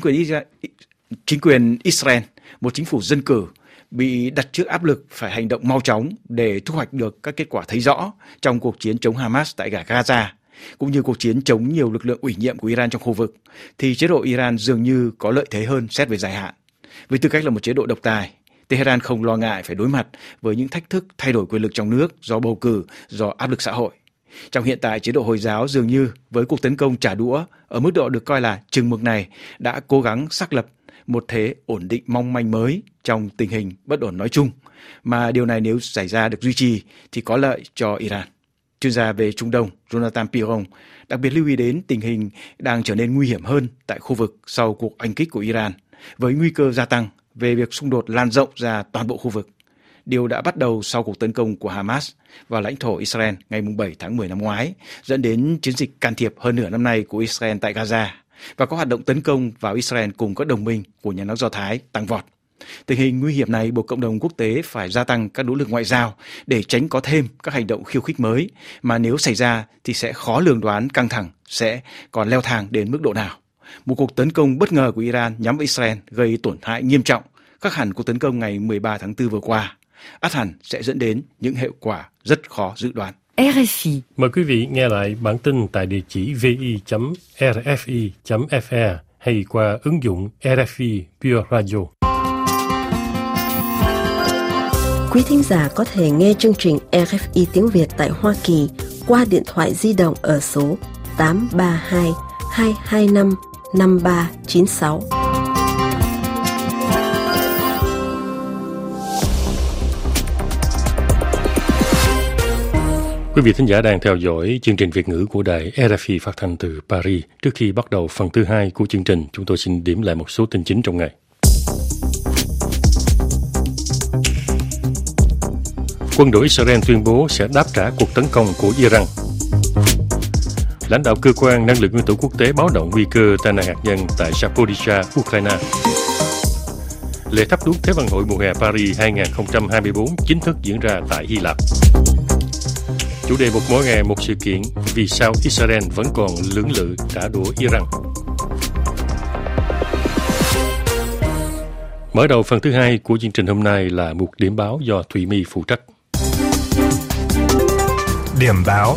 chính quyền Israel, một chính phủ dân cử, bị đặt trước áp lực phải hành động mau chóng để thu hoạch được các kết quả thấy rõ trong cuộc chiến chống Hamas tại Gaza, cũng như cuộc chiến chống nhiều lực lượng ủy nhiệm của Iran trong khu vực, thì chế độ Iran dường như có lợi thế hơn xét về dài hạn. Với tư cách là một chế độ độc tài, Tehran không lo ngại phải đối mặt với những thách thức thay đổi quyền lực trong nước do bầu cử, do áp lực xã hội. Trong hiện tại, chế độ Hồi giáo dường như với cuộc tấn công trả đũa ở mức độ được coi là chừng mực này đã cố gắng xác lập một thế ổn định mong manh mới trong tình hình bất ổn nói chung, mà điều này nếu xảy ra được duy trì thì có lợi cho Iran. Chuyên gia về Trung Đông Jonathan Piron đặc biệt lưu ý đến tình hình đang trở nên nguy hiểm hơn tại khu vực sau cuộc oanh kích của Iran, với nguy cơ gia tăng về việc xung đột lan rộng ra toàn bộ khu vực. Điều đã bắt đầu sau cuộc tấn công của Hamas vào lãnh thổ Israel ngày 7 tháng 10 năm ngoái, dẫn đến chiến dịch can thiệp hơn nửa năm nay của Israel tại Gaza và có hoạt động tấn công vào Israel cùng các đồng minh của nhà nước Do Thái tăng vọt. Tình hình nguy hiểm này buộc cộng đồng quốc tế phải gia tăng các nỗ lực ngoại giao để tránh có thêm các hành động khiêu khích mới, mà nếu xảy ra thì sẽ khó lường đoán căng thẳng sẽ còn leo thang đến mức độ nào. Một cuộc tấn công bất ngờ của Iran nhắm vào Israel gây tổn hại nghiêm trọng, khác hẳn cuộc tấn công ngày 13 tháng 4 vừa qua, ắt hẳn sẽ dẫn đến những hệ quả rất khó dự đoán. RFI. Mời quý vị nghe lại bản tin tại địa chỉ vi.rfi.fr hay qua ứng dụng RFI Pure Radio. Quý thính giả có thể nghe chương trình RFI tiếng Việt tại Hoa Kỳ qua điện thoại di động ở số 832 225 5396. Quý vị thính giả đang theo dõi chương trình Việt ngữ của đài RFI phát thanh từ Paris. Trước khi bắt đầu phần thứ 2 của chương trình, chúng tôi xin điểm lại một số tin chính trong ngày. Quân đội Israel tuyên bố sẽ đáp trả cuộc tấn công của Iran. Lãnh đạo cơ quan năng lượng nguyên tử quốc tế báo động nguy cơ tai nạn hạt nhân tại Zaporizhzhia, Ukraine. Lễ thắp đuốc Thế vận hội mùa hè Paris 2024 chính thức diễn ra tại Hy Lạp. Chủ đề một mỗi ngày một sự kiện, vì sao Israel vẫn còn lưỡng lự trả đũa Iran. Mở đầu phần thứ hai của chương trình hôm nay là một điểm báo do Thùy My phụ trách. Điểm báo.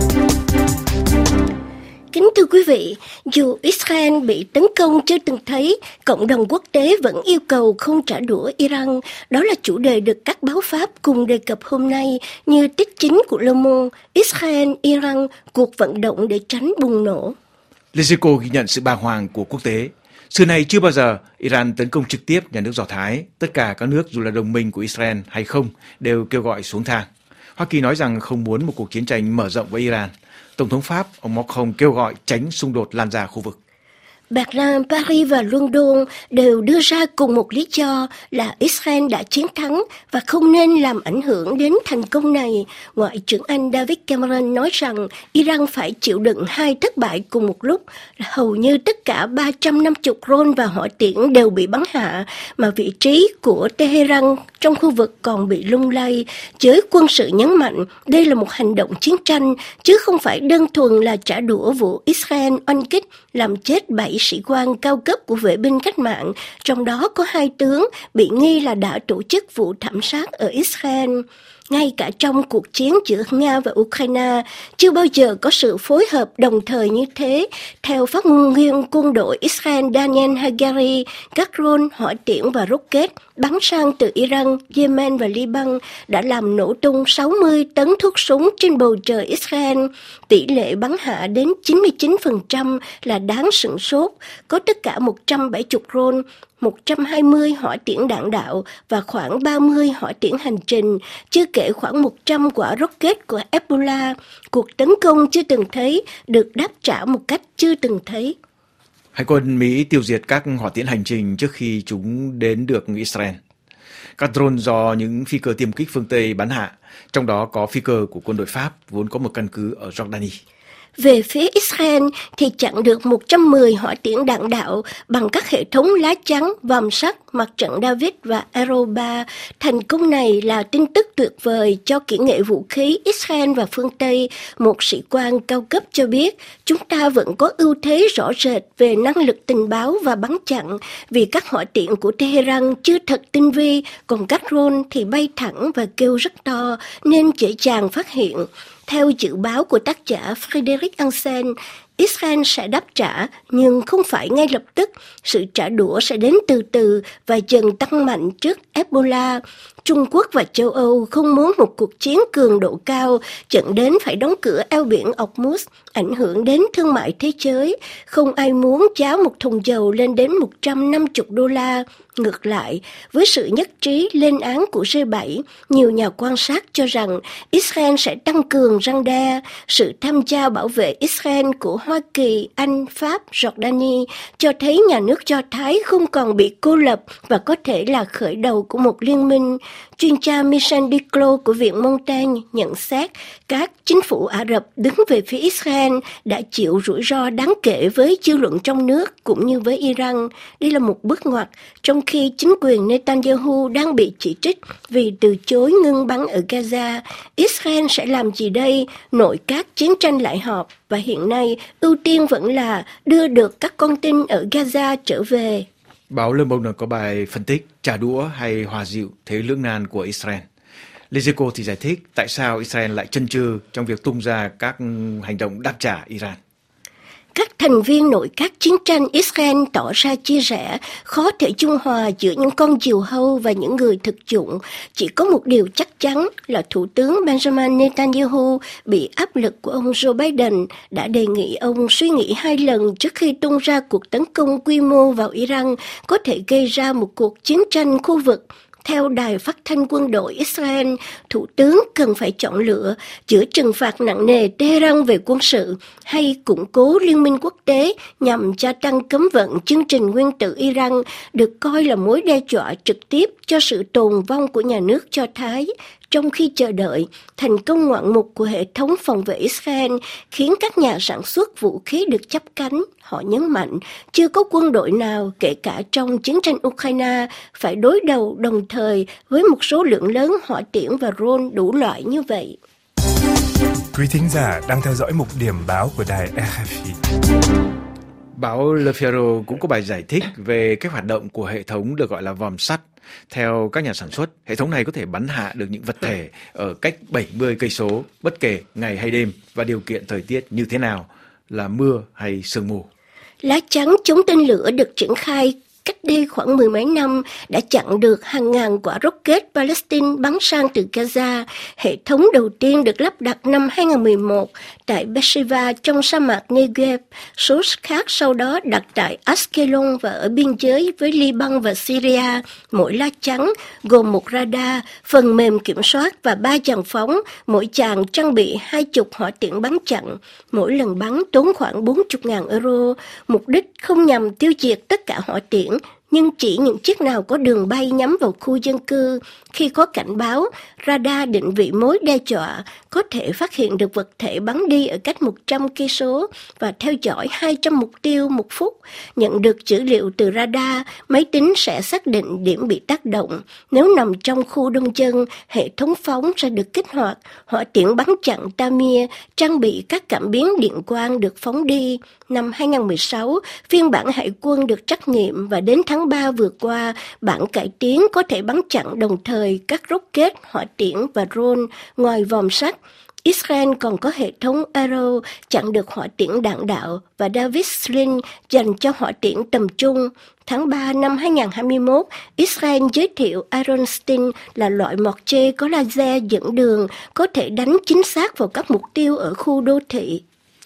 Kính thưa quý vị, dù Israel bị tấn công chưa từng thấy, cộng đồng quốc tế vẫn yêu cầu không trả đũa Iran. Đó là chủ đề được các báo Pháp cùng đề cập hôm nay như tích chính của Le Monde, Israel, Iran, cuộc vận động để tránh bùng nổ. Mexico ghi nhận sự bàng hoàng của quốc tế. Xưa nay chưa bao giờ Iran tấn công trực tiếp nhà nước Do Thái. Tất cả các nước dù là đồng minh của Israel hay không đều kêu gọi xuống thang. Hoa Kỳ nói rằng không muốn một cuộc chiến tranh mở rộng với Iran. Tổng thống Pháp, ông Macron kêu gọi tránh xung đột lan ra khu vực. Berlin, Paris và London đều đưa ra cùng một lý do là Israel đã chiến thắng và không nên làm ảnh hưởng đến thành công này. Ngoại trưởng Anh David Cameron nói rằng Iran phải chịu đựng 2 thất bại cùng một lúc. Hầu như tất cả 350 drone và hỏa tiễn đều bị bắn hạ, mà vị trí của Tehran trong khu vực còn bị lung lay. Giới quân sự nhấn mạnh đây là một hành động chiến tranh, chứ không phải đơn thuần là trả đũa vụ Israel oanh kích làm chết 7 sĩ quan cao cấp của vệ binh cách mạng, trong đó có 2 tướng bị nghi là đã tổ chức vụ thảm sát ở Israel. Ngay cả trong cuộc chiến giữa Nga và Ukraine, chưa bao giờ có sự phối hợp đồng thời như thế. Theo phát ngôn viên quân đội Israel Daniel Hagari, các drone, hỏa tiễn và rocket bắn sang từ Iran, Yemen và Liban đã làm nổ tung 60 tấn thuốc súng trên bầu trời Israel. Tỷ lệ bắn hạ đến 99% là đáng sửng sốt. Có tất cả 170 drone, 120 hỏa tiễn đạn đạo và khoảng 30 hỏa tiễn hành trình, chưa kể khoảng 100 quả rocket của Hezbollah. Cuộc tấn công chưa từng thấy được đáp trả một cách chưa từng thấy. Hải quân Mỹ tiêu diệt các hỏa tiễn hành trình trước khi chúng đến được Israel. Các drone do những phi cơ tiêm kích phương Tây bắn hạ, trong đó có phi cơ của quân đội Pháp vốn có một căn cứ ở Jordani. Về phía Israel thì chặn được 110 hỏa tiễn đạn đạo bằng các hệ thống lá chắn, vòm sắt, mặt trận David và Arrow 3. Thành công này là tin tức tuyệt vời cho kỹ nghệ vũ khí Israel và phương Tây. Một sĩ quan cao cấp cho biết, chúng ta vẫn có ưu thế rõ rệt về năng lực tình báo và bắn chặn, vì các hỏa tiễn của Tehran chưa thật tinh vi, còn các drone thì bay thẳng và kêu rất to nên dễ dàng phát hiện. Theo dự báo của tác giả Frédéric Ansen, Israel sẽ đáp trả, nhưng không phải ngay lập tức. Sự trả đũa sẽ đến từ từ và dần tăng mạnh trước Hezbollah. Trung Quốc và châu Âu không muốn một cuộc chiến cường độ cao dẫn đến phải đóng cửa eo biển Hormuz, ảnh hưởng đến thương mại thế giới. Không ai muốn giá một thùng dầu lên đến $150. Ngược lại, với sự nhất trí lên án của G7, nhiều nhà quan sát cho rằng Israel sẽ tăng cường răn đe. Sự tham gia bảo vệ Israel của Hoa Kỳ, Anh, Pháp, Jordani cho thấy nhà nước Do Thái không còn bị cô lập và có thể là khởi đầu của một liên minh. Chuyên gia Michel Duclos của Viện Montaigne nhận xét các chính phủ Ả Rập đứng về phía Israel đã chịu rủi ro đáng kể với dư luận trong nước cũng như với Iran. Đây là một bước ngoặt trong khi chính quyền Netanyahu đang bị chỉ trích vì từ chối ngưng bắn ở Gaza. Israel sẽ làm gì đây? Nội các chiến tranh lại họp và hiện nay ưu tiên vẫn là đưa được các con tin ở Gaza trở về. Báo Le Monde có bài phân tích trả đũa hay hòa dịu thế lưỡng nan của Israel. Mexico thì giải thích tại sao Israel lại chần chừ trong việc tung ra các hành động đáp trả Iran. Các thành viên nội các chiến tranh Israel tỏ ra chia rẽ, khó thể dung hòa giữa những con diều hâu và những người thực dụng. Chỉ có một điều chắc chắn là Thủ tướng Benjamin Netanyahu bị áp lực của ông Joe Biden đã đề nghị ông suy nghĩ 2 lần trước khi tung ra cuộc tấn công quy mô vào Iran có thể gây ra một cuộc chiến tranh khu vực. Theo đài phát thanh quân đội Israel, Thủ tướng cần phải chọn lựa giữa trừng phạt nặng nề Tehran về quân sự hay củng cố liên minh quốc tế nhằm gia tăng cấm vận chương trình nguyên tử Iran, được coi là mối đe dọa trực tiếp cho sự tồn vong của nhà nước Do Thái. Trong khi chờ đợi, thành công ngoạn mục của hệ thống phòng vệ Israel khiến các nhà sản xuất vũ khí được chắp cánh. Họ nhấn mạnh, chưa có quân đội nào, kể cả trong chiến tranh Ukraine, phải đối đầu đồng thời với một số lượng lớn hỏa tiễn và drone đủ loại như vậy. Quý thính giả đang theo dõi mục điểm báo của đài RFI. Báo Le Figaro cũng có bài giải thích về cách hoạt động của hệ thống được gọi là vòm sắt. Theo các nhà sản xuất, hệ thống này có thể bắn hạ được những vật thể ở cách 70 cây số bất kể ngày hay đêm và điều kiện thời tiết như thế nào, là mưa hay sương mù. Lá chắn chống tên lửa được triển khai cách đây khoảng 10 mấy năm đã chặn được hàng ngàn quả rocket Palestine bắn sang từ Gaza. Hệ thống đầu tiên được lắp đặt năm 2011 tại Beersheba trong sa mạc Negev. Số khác sau đó đặt tại Ashkelon và ở biên giới với Liban và Syria. Mỗi lá chắn gồm một radar, phần mềm kiểm soát và 3 dàn phóng. Mỗi chàng trang bị 20 hỏa tiễn bắn chặn. Mỗi lần bắn tốn khoảng 40.000 euro. Mục đích không nhằm tiêu diệt tất cả hỏa tiễn, nhưng chỉ những chiếc nào có đường bay nhắm vào khu dân cư. Khi có cảnh báo, radar định vị mối đe dọa có thể phát hiện được vật thể bắn đi ở cách 100 cây số và theo dõi 200 mục tiêu một phút. Nhận được dữ liệu từ radar, máy tính sẽ xác định điểm bị tác động. Nếu nằm trong khu đông dân, hệ thống phóng sẽ được kích hoạt. Hỏa tiễn bắn chặn Tamir trang bị các cảm biến điện quang được phóng đi. Năm 2016, phiên bản hải quân được trắc nghiệm và đến tháng 3 vừa qua, bản cải tiến có thể bắn chặn đồng thời các rocket, hỏa tiễn và drone. Ngoài vòm sắt, Israel còn có hệ thống Arrow chặn được hỏa tiễn đạn đạo và David Sling dành cho hỏa tiễn tầm trung. Tháng 3 năm 2021, Israel giới thiệu Iron Sting là loại mortier có laser dẫn đường, có thể đánh chính xác vào các mục tiêu ở khu đô thị.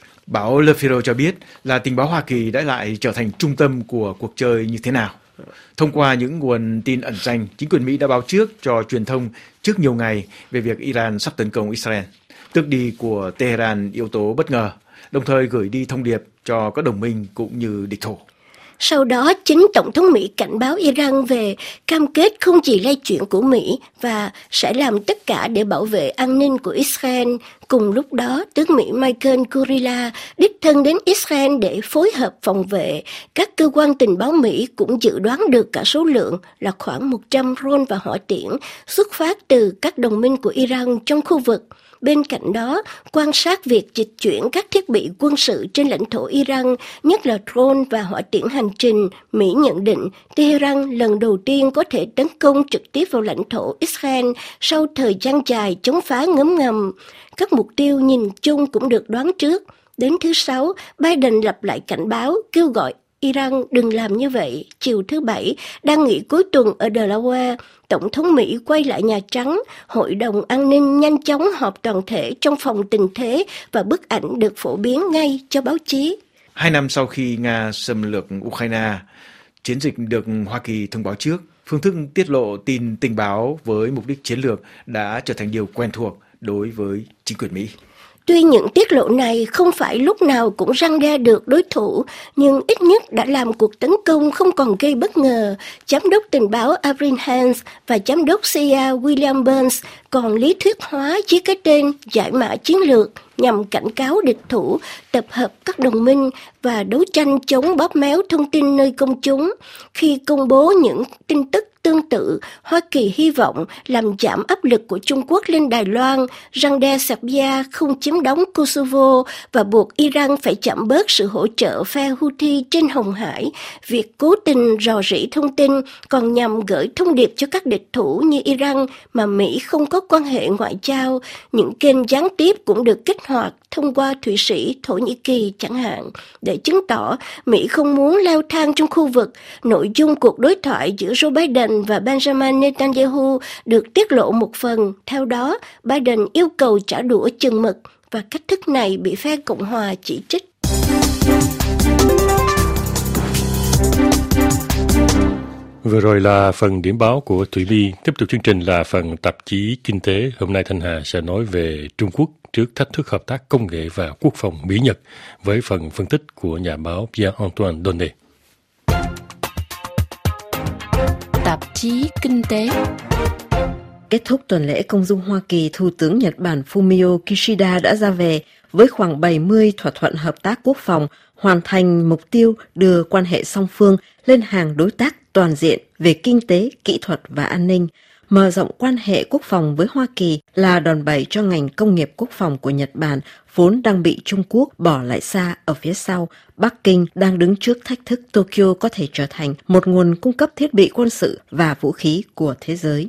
Báo Le Figaro cho biết là tình báo Hoa Kỳ đã lại trở thành trung tâm của cuộc chơi như thế nào. Thông qua những nguồn tin ẩn danh, chính quyền Mỹ đã báo trước cho truyền thông trước nhiều ngày về việc Iran sắp tấn công Israel. Tước đi của Tehran yếu tố bất ngờ, đồng thời gửi đi thông điệp cho các đồng minh cũng như địch thủ. Sau đó, chính Tổng thống Mỹ cảnh báo Iran về cam kết không chỉ lay chuyển của Mỹ và sẽ làm tất cả để bảo vệ an ninh của Israel. Cùng lúc đó, tướng Mỹ Michael Kurilla đích thân đến Israel để phối hợp phòng vệ. Các cơ quan tình báo Mỹ cũng dự đoán được cả số lượng là khoảng 100 drone và hỏa tiễn xuất phát từ các đồng minh của Iran trong khu vực. Bên cạnh đó, quan sát việc dịch chuyển các thiết bị quân sự trên lãnh thổ Iran, nhất là drone và hỏa tiễn hành trình, Mỹ nhận định Tehran lần đầu tiên có thể tấn công trực tiếp vào lãnh thổ Israel sau thời gian dài chống phá ngấm ngầm. Các mục tiêu nhìn chung cũng được đoán trước. Đến thứ Sáu, Biden lặp lại cảnh báo, kêu gọi Iran đừng làm như vậy. Chiều thứ Bảy, đang nghỉ cuối tuần ở Delaware, Tổng thống Mỹ quay lại Nhà Trắng, Hội đồng An ninh nhanh chóng họp toàn thể trong phòng tình thế và bức ảnh được phổ biến ngay cho báo chí. 2 năm sau khi Nga xâm lược Ukraine, chiến dịch được Hoa Kỳ thông báo trước, phương thức tiết lộ tin tình báo với mục đích chiến lược đã trở thành điều quen thuộc đối với chính quyền Mỹ. Tuy những tiết lộ này không phải lúc nào cũng răn đe được đối thủ, nhưng ít nhất đã làm cuộc tấn công không còn gây bất ngờ. Giám đốc tình báo Avril Haines và giám đốc CIA William Burns còn lý thuyết hóa dưới cái tên giải mã chiến lược nhằm cảnh cáo địch thủ, tập hợp các đồng minh và đấu tranh chống bóp méo thông tin nơi công chúng. Khi công bố những tin tức tương tự, Hoa Kỳ hy vọng làm giảm áp lực của Trung Quốc lên Đài Loan, răn đe Serbia không chiếm đóng Kosovo và buộc Iran phải giảm bớt sự hỗ trợ phe Houthi trên Hồng Hải. Việc cố tình rò rỉ thông tin còn nhằm gửi thông điệp cho các địch thủ như Iran mà Mỹ không có quan hệ ngoại giao. Những kênh gián tiếp cũng được kích hoạt thông qua Thụy Sĩ, Thổ Nhĩ Kỳ chẳng hạn, để chứng tỏ Mỹ không muốn leo thang trong khu vực. Nội dung cuộc đối thoại giữa Joe Biden và Benjamin Netanyahu được tiết lộ một phần. Theo đó, Biden yêu cầu trả đũa chừng mực và cách thức này bị phe Cộng hòa chỉ trích. Vừa rồi là phần điểm báo của Thủy Ly. Tiếp tục chương trình là phần tạp chí Kinh tế. Hôm nay Thanh Hà sẽ nói về Trung Quốc trước thách thức hợp tác công nghệ và quốc phòng Mỹ-Nhật với phần phân tích của nhà báo Pierre-Antoine Donnet. Tạp chí Kinh tế. Kết thúc tuần lễ công du Hoa Kỳ, Thủ tướng Nhật Bản Fumio Kishida đã ra về với khoảng 70 thỏa thuận hợp tác quốc phòng, hoàn thành mục tiêu đưa quan hệ song phương lên hàng đối tác toàn diện về kinh tế, kỹ thuật và an ninh. Mở rộng quan hệ quốc phòng với Hoa Kỳ là đòn bẩy cho ngành công nghiệp quốc phòng của Nhật Bản, vốn đang bị Trung Quốc bỏ lại xa ở phía sau. Bắc Kinh đang đứng trước thách thức Tokyo có thể trở thành một nguồn cung cấp thiết bị quân sự và vũ khí của thế giới.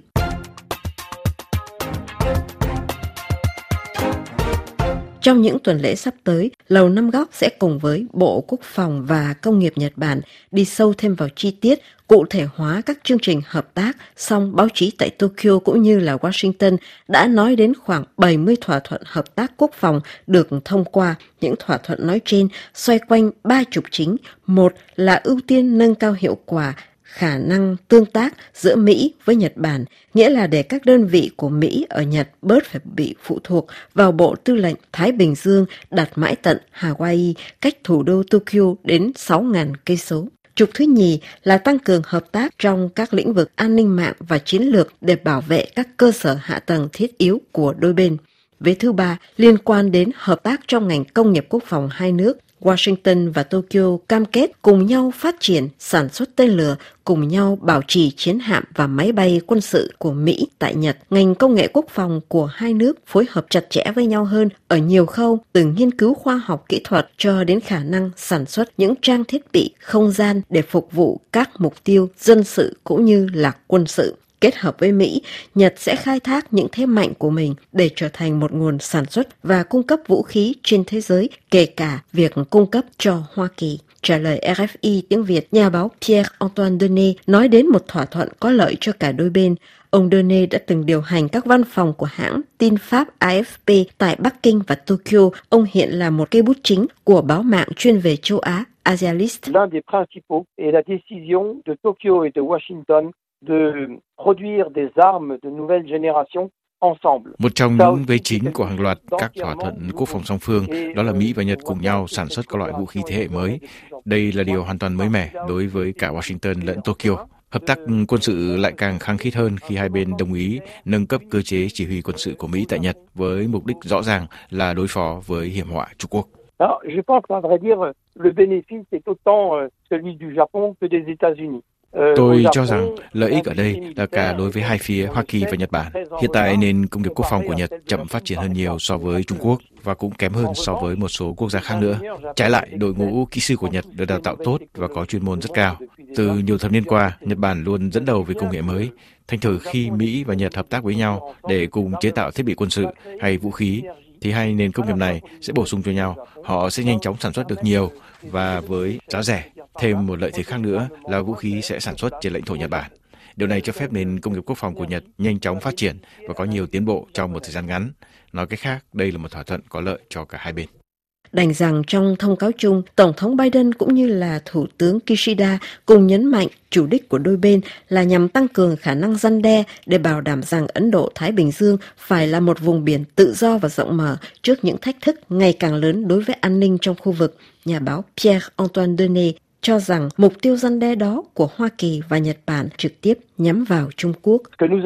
Trong những tuần lễ sắp tới, Lầu Năm Góc sẽ cùng với Bộ Quốc phòng và Công nghiệp Nhật Bản đi sâu thêm vào chi tiết, cụ thể hóa các chương trình hợp tác, song báo chí tại Tokyo cũng như là Washington đã nói đến khoảng 70 thỏa thuận hợp tác quốc phòng được thông qua. Những thỏa thuận nói trên xoay quanh 3 trục chính. Một là ưu tiên nâng cao hiệu quả khả năng tương tác giữa Mỹ với Nhật Bản, nghĩa là để các đơn vị của Mỹ ở Nhật bớt phải bị phụ thuộc vào Bộ Tư lệnh Thái Bình Dương đặt mãi tận Hawaii, cách thủ đô Tokyo đến 6.000 cây số. Trục thứ nhì là tăng cường hợp tác trong các lĩnh vực an ninh mạng và chiến lược để bảo vệ các cơ sở hạ tầng thiết yếu của đôi bên. Vế thứ ba liên quan đến hợp tác trong ngành công nghiệp quốc phòng hai nước. Washington và Tokyo cam kết cùng nhau phát triển, sản xuất tên lửa, cùng nhau bảo trì chiến hạm và máy bay quân sự của Mỹ tại Nhật. Ngành công nghệ quốc phòng của hai nước phối hợp chặt chẽ với nhau hơn ở nhiều khâu, từ nghiên cứu khoa học kỹ thuật cho đến khả năng sản xuất những trang thiết bị không gian để phục vụ các mục tiêu dân sự cũng như là quân sự. Kết hợp với Mỹ, Nhật sẽ khai thác những thế mạnh của mình để trở thành một nguồn sản xuất và cung cấp vũ khí trên thế giới, kể cả việc cung cấp cho Hoa Kỳ. Trả lời RFI tiếng Việt, nhà báo Pierre-Antoine Denet nói đến một thỏa thuận có lợi cho cả đôi bên. Ông Denet đã từng điều hành các văn phòng của hãng tin Pháp AFP tại Bắc Kinh và Tokyo. Ông hiện là một cây bút chính của báo mạng chuyên về châu Á, Asialist. L'un des principaux est la décision de Tokyo et de Washington de produire des armes de nouvelle génération ensemble. Một trong những vế chính của hàng loạt các thỏa thuận quốc phòng song phương đó là Mỹ và Nhật cùng nhau sản xuất các loại vũ khí thế hệ mới. Đây là điều hoàn toàn mới mẻ đối với cả Washington lẫn Tokyo. Hợp tác quân sự lại càng khăng khít hơn khi hai bên đồng ý nâng cấp cơ chế chỉ huy quân sự của Mỹ tại Nhật với mục đích rõ ràng là đối phó với hiểm họa Trung Quốc. Alors, je pense qu'à vrai dire, le bénéfice est autant celui du Japon que des États-Unis. Tôi cho rằng lợi ích ở đây là cả đối với hai phía Hoa Kỳ và Nhật Bản. Hiện tại nền công nghiệp quốc phòng của Nhật chậm phát triển hơn nhiều so với Trung Quốc và cũng kém hơn so với một số quốc gia khác nữa. Trái lại, đội ngũ kỹ sư của Nhật được đào tạo tốt và có chuyên môn rất cao. Từ nhiều thập niên qua, Nhật Bản luôn dẫn đầu về công nghệ mới. Thành thử khi Mỹ và Nhật hợp tác với nhau để cùng chế tạo thiết bị quân sự hay vũ khí, thì hai nền công nghiệp này sẽ bổ sung cho nhau. Họ sẽ nhanh chóng sản xuất được nhiều và với giá rẻ. Thêm một lợi thế khác nữa là vũ khí sẽ sản xuất trên lãnh thổ Nhật Bản. Điều này cho phép nền công nghiệp quốc phòng của Nhật nhanh chóng phát triển và có nhiều tiến bộ trong một thời gian ngắn. Nói cách khác, đây là một thỏa thuận có lợi cho cả hai bên. Đành rằng trong thông cáo chung, Tổng thống Biden cũng như là Thủ tướng Kishida cùng nhấn mạnh chủ đích của đôi bên là nhằm tăng cường khả năng răn đe để bảo đảm rằng Ấn Độ-Thái Bình Dương phải là một vùng biển tự do và rộng mở trước những thách thức ngày càng lớn đối với an ninh trong khu vực. Nhà báo Pierre-Antoine Denet cho rằng mục tiêu răn đe đó của Hoa Kỳ và Nhật Bản trực tiếp nhắm vào Trung Quốc.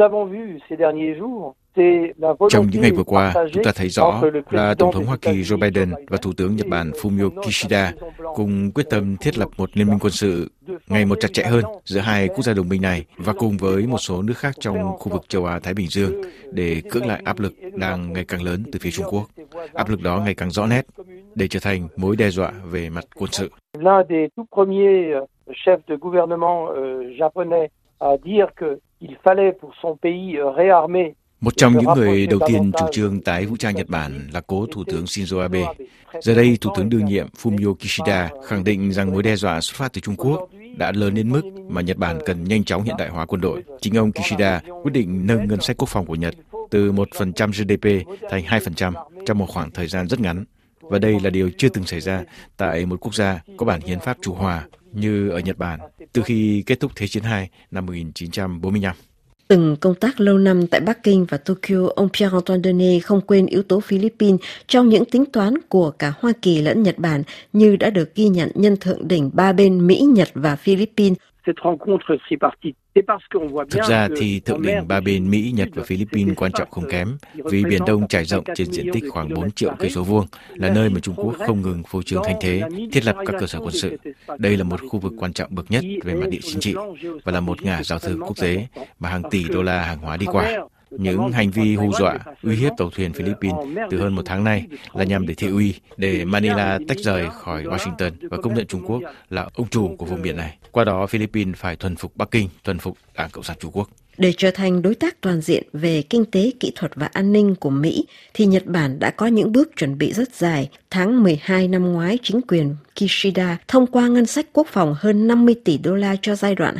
Trong những ngày vừa qua, chúng ta thấy rõ là Tổng thống Hoa Kỳ Joe Biden và Thủ tướng Nhật Bản Fumio Kishida cùng quyết tâm thiết lập một liên minh quân sự ngày một chặt chẽ hơn giữa hai quốc gia đồng minh này và cùng với một số nước khác trong khu vực châu Á-Thái Bình Dương để cưỡng lại áp lực đang ngày càng lớn từ phía Trung Quốc. Áp lực đó ngày càng rõ nét để trở thành mối đe dọa về mặt quân sự. L'un des tout premiers chefs de gouvernement japonais a dire qu'il fallait pour son pays réarmer. Một trong những người đầu tiên chủ trương tái vũ trang Nhật Bản là cố Thủ tướng Shinzo Abe. Giờ đây, Thủ tướng đương nhiệm Fumio Kishida khẳng định rằng mối đe dọa xuất phát từ Trung Quốc đã lớn đến mức mà Nhật Bản cần nhanh chóng hiện đại hóa quân đội. Chính ông Kishida quyết định nâng ngân sách quốc phòng của Nhật từ 1% GDP thành 2% trong một khoảng thời gian rất ngắn. Và đây là điều chưa từng xảy ra tại một quốc gia có bản hiến pháp Trung Hoa như ở Nhật Bản từ khi kết thúc Thế chiến II năm 1945. Từng công tác lâu năm tại Bắc Kinh và Tokyo, ông Pierre-Antoine Denet không quên yếu tố Philippines trong những tính toán của cả Hoa Kỳ lẫn Nhật Bản như đã được ghi nhận nhân thượng đỉnh ba bên Mỹ, Nhật và Philippines. cette rencontre tripartite. Thực ra thì thượng đỉnh ba bên Mỹ, Nhật và Philippines quan trọng không kém, vì Biển Đông trải rộng trên diện tích khoảng 4 triệu cây số vuông, là nơi mà Trung Quốc không ngừng phô trương thanh thế, thiết lập các cơ sở quân sự. Đây là một khu vực quan trọng bậc nhất về mặt địa chính trị và là một ngả giao thương quốc tế mà hàng tỷ đô la hàng hóa đi qua. Những hành vi hù dọa, uy hiếp tàu thuyền Philippines từ hơn 1 tháng nay là nhằm để thị uy, để Manila tách rời khỏi Washington và công nhận Trung Quốc là ông chủ của vùng biển này. Qua đó, Philippines phải thuần phục Bắc Kinh, thuần phục Đảng Cộng sản Trung Quốc. Để trở thành đối tác toàn diện về kinh tế, kỹ thuật và an ninh của Mỹ, thì Nhật Bản đã có những bước chuẩn bị rất dài. Tháng 12 năm ngoái, chính quyền Kishida thông qua ngân sách quốc phòng hơn 50 tỷ đô la cho giai đoạn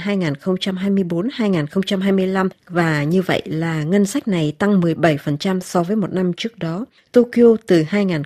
2024-2025 và như vậy là ngân sách này tăng 17% so với một năm trước đó. Tokyo từ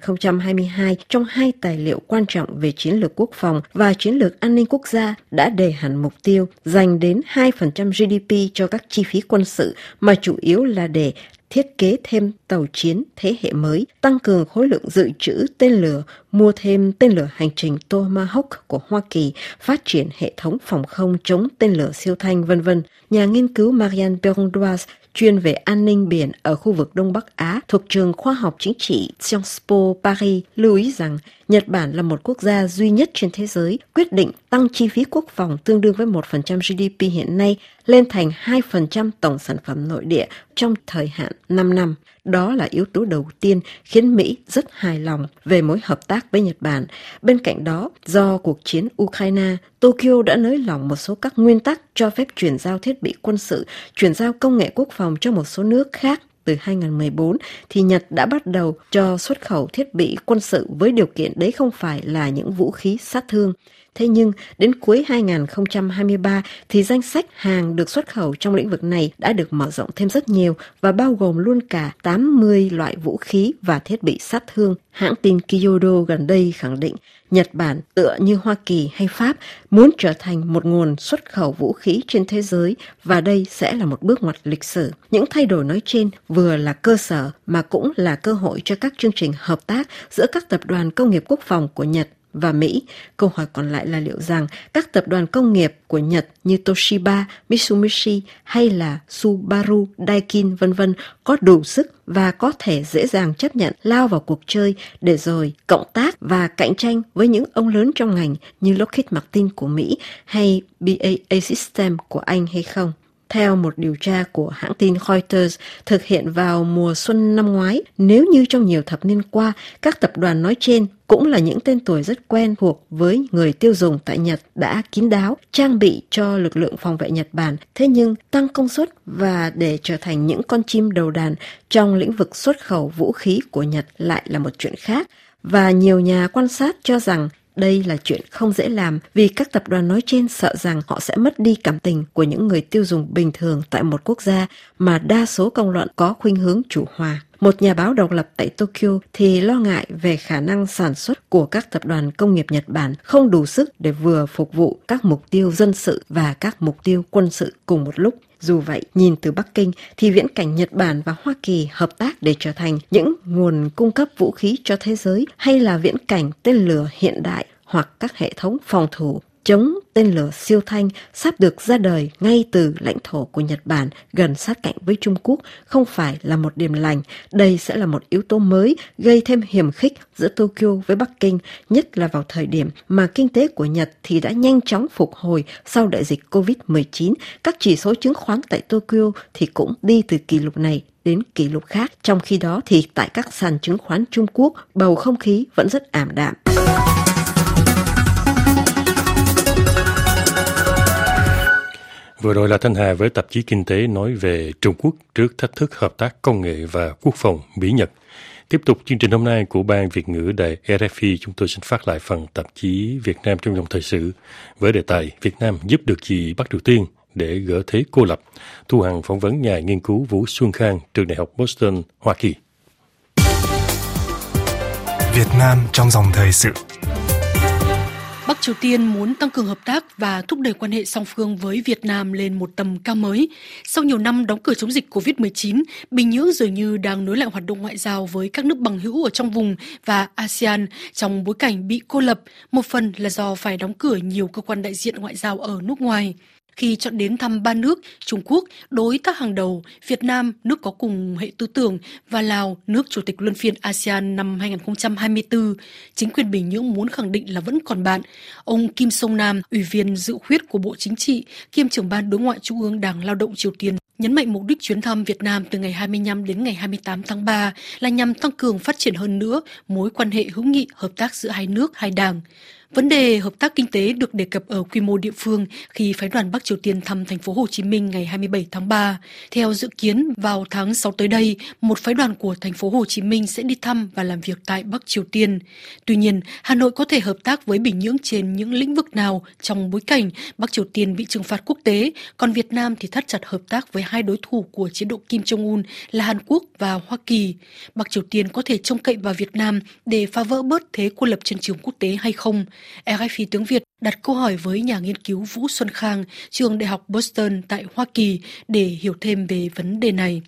2022 trong 2 tài liệu quan trọng về chiến lược quốc phòng và chiến lược an ninh quốc gia đã đề hẳn mục tiêu dành đến 2% GDP cho các chi phí quân sự mà chủ yếu là để thiết kế thêm tàu chiến thế hệ mới, tăng cường khối lượng dự trữ tên lửa, mua thêm tên lửa hành trình Tomahawk của Hoa Kỳ, phát triển hệ thống phòng không chống tên lửa siêu thanh, v.v. Nhà nghiên cứu Marianne Perron-Doise, chuyên về an ninh biển ở khu vực Đông Bắc Á thuộc trường khoa học chính trị Sciences Po Paris, lưu ý rằng Nhật Bản là một quốc gia duy nhất trên thế giới quyết định tăng chi phí quốc phòng tương đương với 1% GDP hiện nay lên thành 2% tổng sản phẩm nội địa trong thời hạn 5 năm. Đó là yếu tố đầu tiên khiến Mỹ rất hài lòng về mối hợp tác với Nhật Bản. Bên cạnh đó, do cuộc chiến Ukraine, Tokyo đã nới lỏng một số các nguyên tắc cho phép chuyển giao thiết bị quân sự, chuyển giao công nghệ quốc phòng cho một số nước khác. Từ 2014 thì Nhật đã bắt đầu cho xuất khẩu thiết bị quân sự với điều kiện đấy không phải là những vũ khí sát thương. Thế nhưng đến cuối 2023 thì danh sách hàng được xuất khẩu trong lĩnh vực này đã được mở rộng thêm rất nhiều và bao gồm luôn cả 80 loại vũ khí và thiết bị sát thương. Hãng tin Kyodo gần đây khẳng định Nhật Bản tựa như Hoa Kỳ hay Pháp muốn trở thành một nguồn xuất khẩu vũ khí trên thế giới và đây sẽ là một bước ngoặt lịch sử. Những thay đổi nói trên vừa là cơ sở mà cũng là cơ hội cho các chương trình hợp tác giữa các tập đoàn công nghiệp quốc phòng của Nhật và Mỹ. Câu hỏi còn lại là liệu rằng các tập đoàn công nghiệp của Nhật như Toshiba, Mitsubishi hay là Subaru, Daikin v.v. có đủ sức và có thể dễ dàng chấp nhận lao vào cuộc chơi để rồi cộng tác và cạnh tranh với những ông lớn trong ngành như Lockheed Martin của Mỹ hay BAE Systems của Anh hay không. Theo một điều tra của hãng tin Reuters thực hiện vào mùa xuân năm ngoái, nếu như trong nhiều thập niên qua, các tập đoàn nói trên cũng là những tên tuổi rất quen thuộc với người tiêu dùng tại Nhật đã kín đáo trang bị cho lực lượng phòng vệ Nhật Bản, thế nhưng tăng công suất và để trở thành những con chim đầu đàn trong lĩnh vực xuất khẩu vũ khí của Nhật lại là một chuyện khác. Và nhiều nhà quan sát cho rằng đây là chuyện không dễ làm vì các tập đoàn nói trên sợ rằng họ sẽ mất đi cảm tình của những người tiêu dùng bình thường tại một quốc gia mà đa số công luận có khuynh hướng chủ hòa. Một nhà báo độc lập tại Tokyo thì lo ngại về khả năng sản xuất của các tập đoàn công nghiệp Nhật Bản không đủ sức để vừa phục vụ các mục tiêu dân sự và các mục tiêu quân sự cùng một lúc. Dù vậy, nhìn từ Bắc Kinh thì viễn cảnh Nhật Bản và Hoa Kỳ hợp tác để trở thành những nguồn cung cấp vũ khí cho thế giới hay là viễn cảnh tên lửa hiện đại hoặc các hệ thống phòng thủ chống tên lửa siêu thanh sắp được ra đời ngay từ lãnh thổ của Nhật Bản gần sát cạnh với Trung Quốc không phải là một điểm lành. Đây sẽ là một yếu tố mới gây thêm hiềm khích giữa Tokyo với Bắc Kinh, nhất là vào thời điểm mà kinh tế của Nhật thì đã nhanh chóng phục hồi sau đại dịch Covid-19. Các chỉ số chứng khoán tại Tokyo thì cũng đi từ kỷ lục này đến kỷ lục khác. Trong khi đó thì tại các sàn chứng khoán Trung Quốc, bầu không khí vẫn rất ảm đạm. Vừa rồi là Thanh Hà với tạp chí Kinh tế nói về Trung Quốc trước thách thức hợp tác công nghệ và quốc phòng Mỹ-Nhật. Tiếp tục chương trình hôm nay của Ban Việt ngữ Đài RFI, chúng tôi xin phát lại phần tạp chí Việt Nam trong dòng thời sự với đề tài Việt Nam giúp được gì Bắc Triều Tiên để gỡ thế cô lập. Thu Hằng phỏng vấn nhà nghiên cứu Vũ Xuân Khang, trường Đại học Boston, Hoa Kỳ. Việt Nam trong dòng thời sự. Bắc Bắc Triều Tiên muốn tăng cường hợp tác và thúc đẩy quan hệ song phương với Việt Nam lên một tầm cao mới. Sau nhiều năm đóng cửa chống dịch COVID-19, Bình Nhưỡng dường như đang nối lại hoạt động ngoại giao với các nước bằng hữu ở trong vùng và ASEAN trong bối cảnh bị cô lập, một phần là do phải đóng cửa nhiều cơ quan đại diện ngoại giao ở nước ngoài. Khi chọn đến thăm ba nước Trung Quốc, đối tác hàng đầu, Việt Nam, nước có cùng hệ tư tưởng, và Lào, nước chủ tịch luân phiên ASEAN năm 2024, chính quyền Bình Nhưỡng muốn khẳng định là vẫn còn bạn. Ông Kim Song Nam, Ủy viên dự khuyết của Bộ Chính trị, kiêm trưởng ban đối ngoại Trung ương Đảng Lao động Triều Tiên, nhấn mạnh mục đích chuyến thăm Việt Nam từ ngày 25 đến ngày 28 tháng 3 là nhằm tăng cường phát triển hơn nữa mối quan hệ hữu nghị hợp tác giữa hai nước, hai đảng. Vấn đề hợp tác kinh tế được đề cập ở quy mô địa phương khi phái đoàn Bắc Triều Tiên thăm thành phố Hồ Chí Minh ngày 27 tháng 3. Theo dự kiến, vào tháng 6 tới đây, một phái đoàn của thành phố Hồ Chí Minh sẽ đi thăm và làm việc tại Bắc Triều Tiên. Tuy nhiên, Hà Nội có thể hợp tác với Bình Nhưỡng trên những lĩnh vực nào trong bối cảnh Bắc Triều Tiên bị trừng phạt quốc tế, còn Việt Nam thì thắt chặt hợp tác với hai đối thủ của chế độ Kim Jong-un là Hàn Quốc và Hoa Kỳ. Bắc Triều Tiên có thể trông cậy vào Việt Nam để phá vỡ bớt thế cô lập trên trường quốc tế hay không? RFI tiếng Việt đặt câu hỏi với nhà nghiên cứu Vũ Xuân Khang, trường Đại học Boston tại Hoa Kỳ để hiểu thêm về vấn đề này.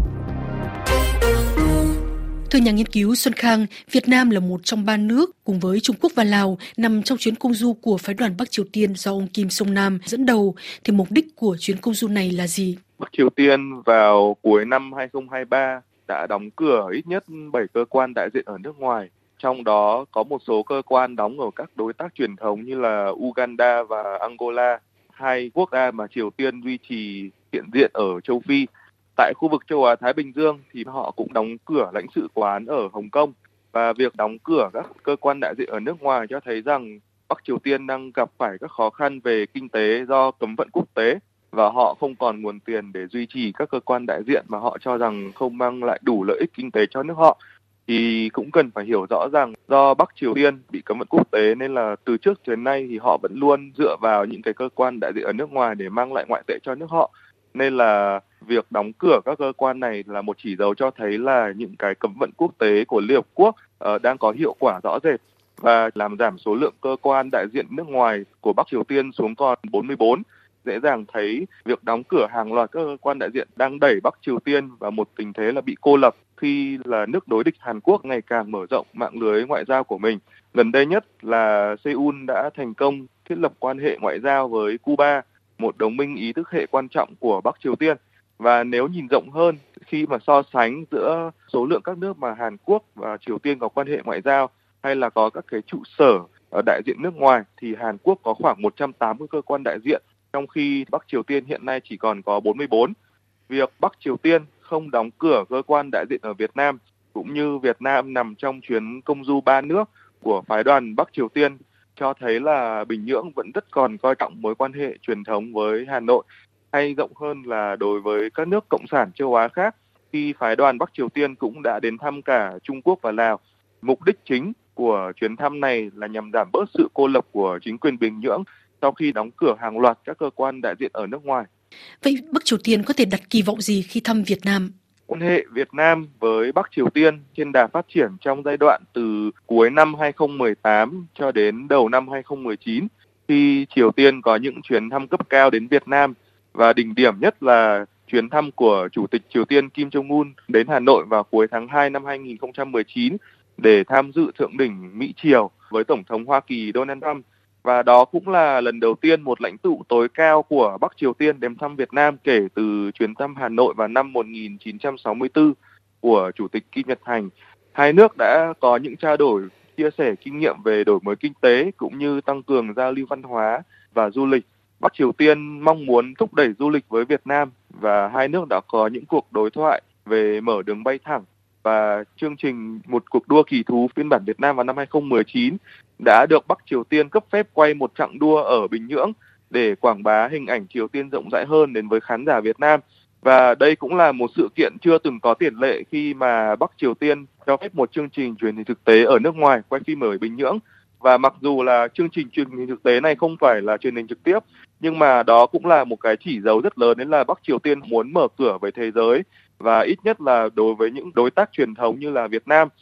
Thưa nhà nghiên cứu Xuân Khang, Việt Nam là một trong ba nước cùng với Trung Quốc và Lào nằm trong chuyến công du của phái đoàn Bắc Triều Tiên do ông Kim Song Nam dẫn đầu. Thì mục đích của chuyến công du này là gì? Bắc Triều Tiên vào cuối năm 2023 đã đóng cửa ít nhất 7 cơ quan đại diện ở nước ngoài. Trong đó có một số cơ quan đóng ở các đối tác truyền thống như là Uganda và Angola, hai quốc gia mà Triều Tiên duy trì hiện diện ở châu Phi. Tại khu vực châu Á Thái Bình Dương thì họ cũng đóng cửa lãnh sự quán ở Hồng Kông. Và việc đóng cửa các cơ quan đại diện ở nước ngoài cho thấy rằng Bắc Triều Tiên đang gặp phải các khó khăn về kinh tế do cấm vận quốc tế và họ không còn nguồn tiền để duy trì các cơ quan đại diện mà họ cho rằng không mang lại đủ lợi ích kinh tế cho nước họ. Thì cũng cần phải hiểu rõ rằng do Bắc Triều Tiên bị cấm vận quốc tế nên là từ trước đến nay thì họ vẫn luôn dựa vào những cái cơ quan đại diện ở nước ngoài để mang lại ngoại tệ cho nước họ. Nên là việc đóng cửa các cơ quan này là một chỉ dấu cho thấy là những cái cấm vận quốc tế của Liên Hợp Quốc đang có hiệu quả rõ rệt và làm giảm số lượng cơ quan đại diện nước ngoài của Bắc Triều Tiên xuống còn 44. Dễ dàng thấy việc đóng cửa hàng loạt các cơ quan đại diện đang đẩy Bắc Triều Tiên vào một tình thế là bị cô lập khi là nước đối địch Hàn Quốc ngày càng mở rộng mạng lưới ngoại giao của mình. Gần đây nhất là Seoul đã thành công thiết lập quan hệ ngoại giao với Cuba, một đồng minh ý thức hệ quan trọng của Bắc Triều Tiên. Và nếu nhìn rộng hơn, khi mà so sánh giữa số lượng các nước mà Hàn Quốc và Triều Tiên có quan hệ ngoại giao hay là có các cái trụ sở ở đại diện nước ngoài thì Hàn Quốc có khoảng 180 cơ quan đại diện, trong khi Bắc Triều Tiên hiện nay chỉ còn có 44. Việc Bắc Triều Tiên không đóng cửa cơ quan đại diện ở Việt Nam cũng như Việt Nam nằm trong chuyến công du ba nước của phái đoàn Bắc Triều Tiên cho thấy là Bình Nhưỡng vẫn rất còn coi trọng mối quan hệ truyền thống với Hà Nội, hay rộng hơn là đối với các nước cộng sản châu Á khác, khi phái đoàn Bắc Triều Tiên cũng đã đến thăm cả Trung Quốc và Lào. Mục đích chính của chuyến thăm này là nhằm giảm bớt sự cô lập của chính quyền Bình Nhưỡng sau khi đóng cửa hàng loạt các cơ quan đại diện ở nước ngoài. Vậy Bắc Triều Tiên có thể đặt kỳ vọng gì khi thăm Việt Nam? Quan hệ Việt Nam với Bắc Triều Tiên trên đà phát triển trong giai đoạn từ cuối năm 2018 cho đến đầu năm 2019, khi Triều Tiên có những chuyến thăm cấp cao đến Việt Nam, và đỉnh điểm nhất là chuyến thăm của Chủ tịch Triều Tiên Kim Jong-un đến Hà Nội vào cuối tháng 2 năm 2019 để tham dự thượng đỉnh Mỹ-Triều với Tổng thống Hoa Kỳ Donald Trump. Và đó cũng là lần đầu tiên một lãnh tụ tối cao của Bắc Triều Tiên đến thăm Việt Nam kể từ chuyến thăm Hà Nội vào năm 1964 của Chủ tịch Kim Nhật Thành. Hai nước đã có những trao đổi, chia sẻ kinh nghiệm về đổi mới kinh tế cũng như tăng cường giao lưu văn hóa và du lịch. Bắc Triều Tiên mong muốn thúc đẩy du lịch với Việt Nam và hai nước đã có những cuộc đối thoại về mở đường bay thẳng, và chương trình Một cuộc đua kỳ thú phiên bản Việt Nam vào năm 2019 đã được Bắc Triều Tiên cấp phép quay một chặng đua ở Bình Nhưỡng để quảng bá hình ảnh Triều Tiên rộng rãi hơn đến với khán giả Việt Nam. Và đây cũng là một sự kiện chưa từng có tiền lệ khi mà Bắc Triều Tiên cho phép một chương trình truyền hình thực tế ở nước ngoài quay phim ở Bình Nhưỡng. Và mặc dù là chương trình truyền hình thực tế này không phải là truyền hình trực tiếp, nhưng mà đó cũng là một cái chỉ dấu rất lớn, đấy là Bắc Triều Tiên muốn mở cửa với thế giới, và ít nhất là đối với những đối tác truyền thống như là Việt Nam.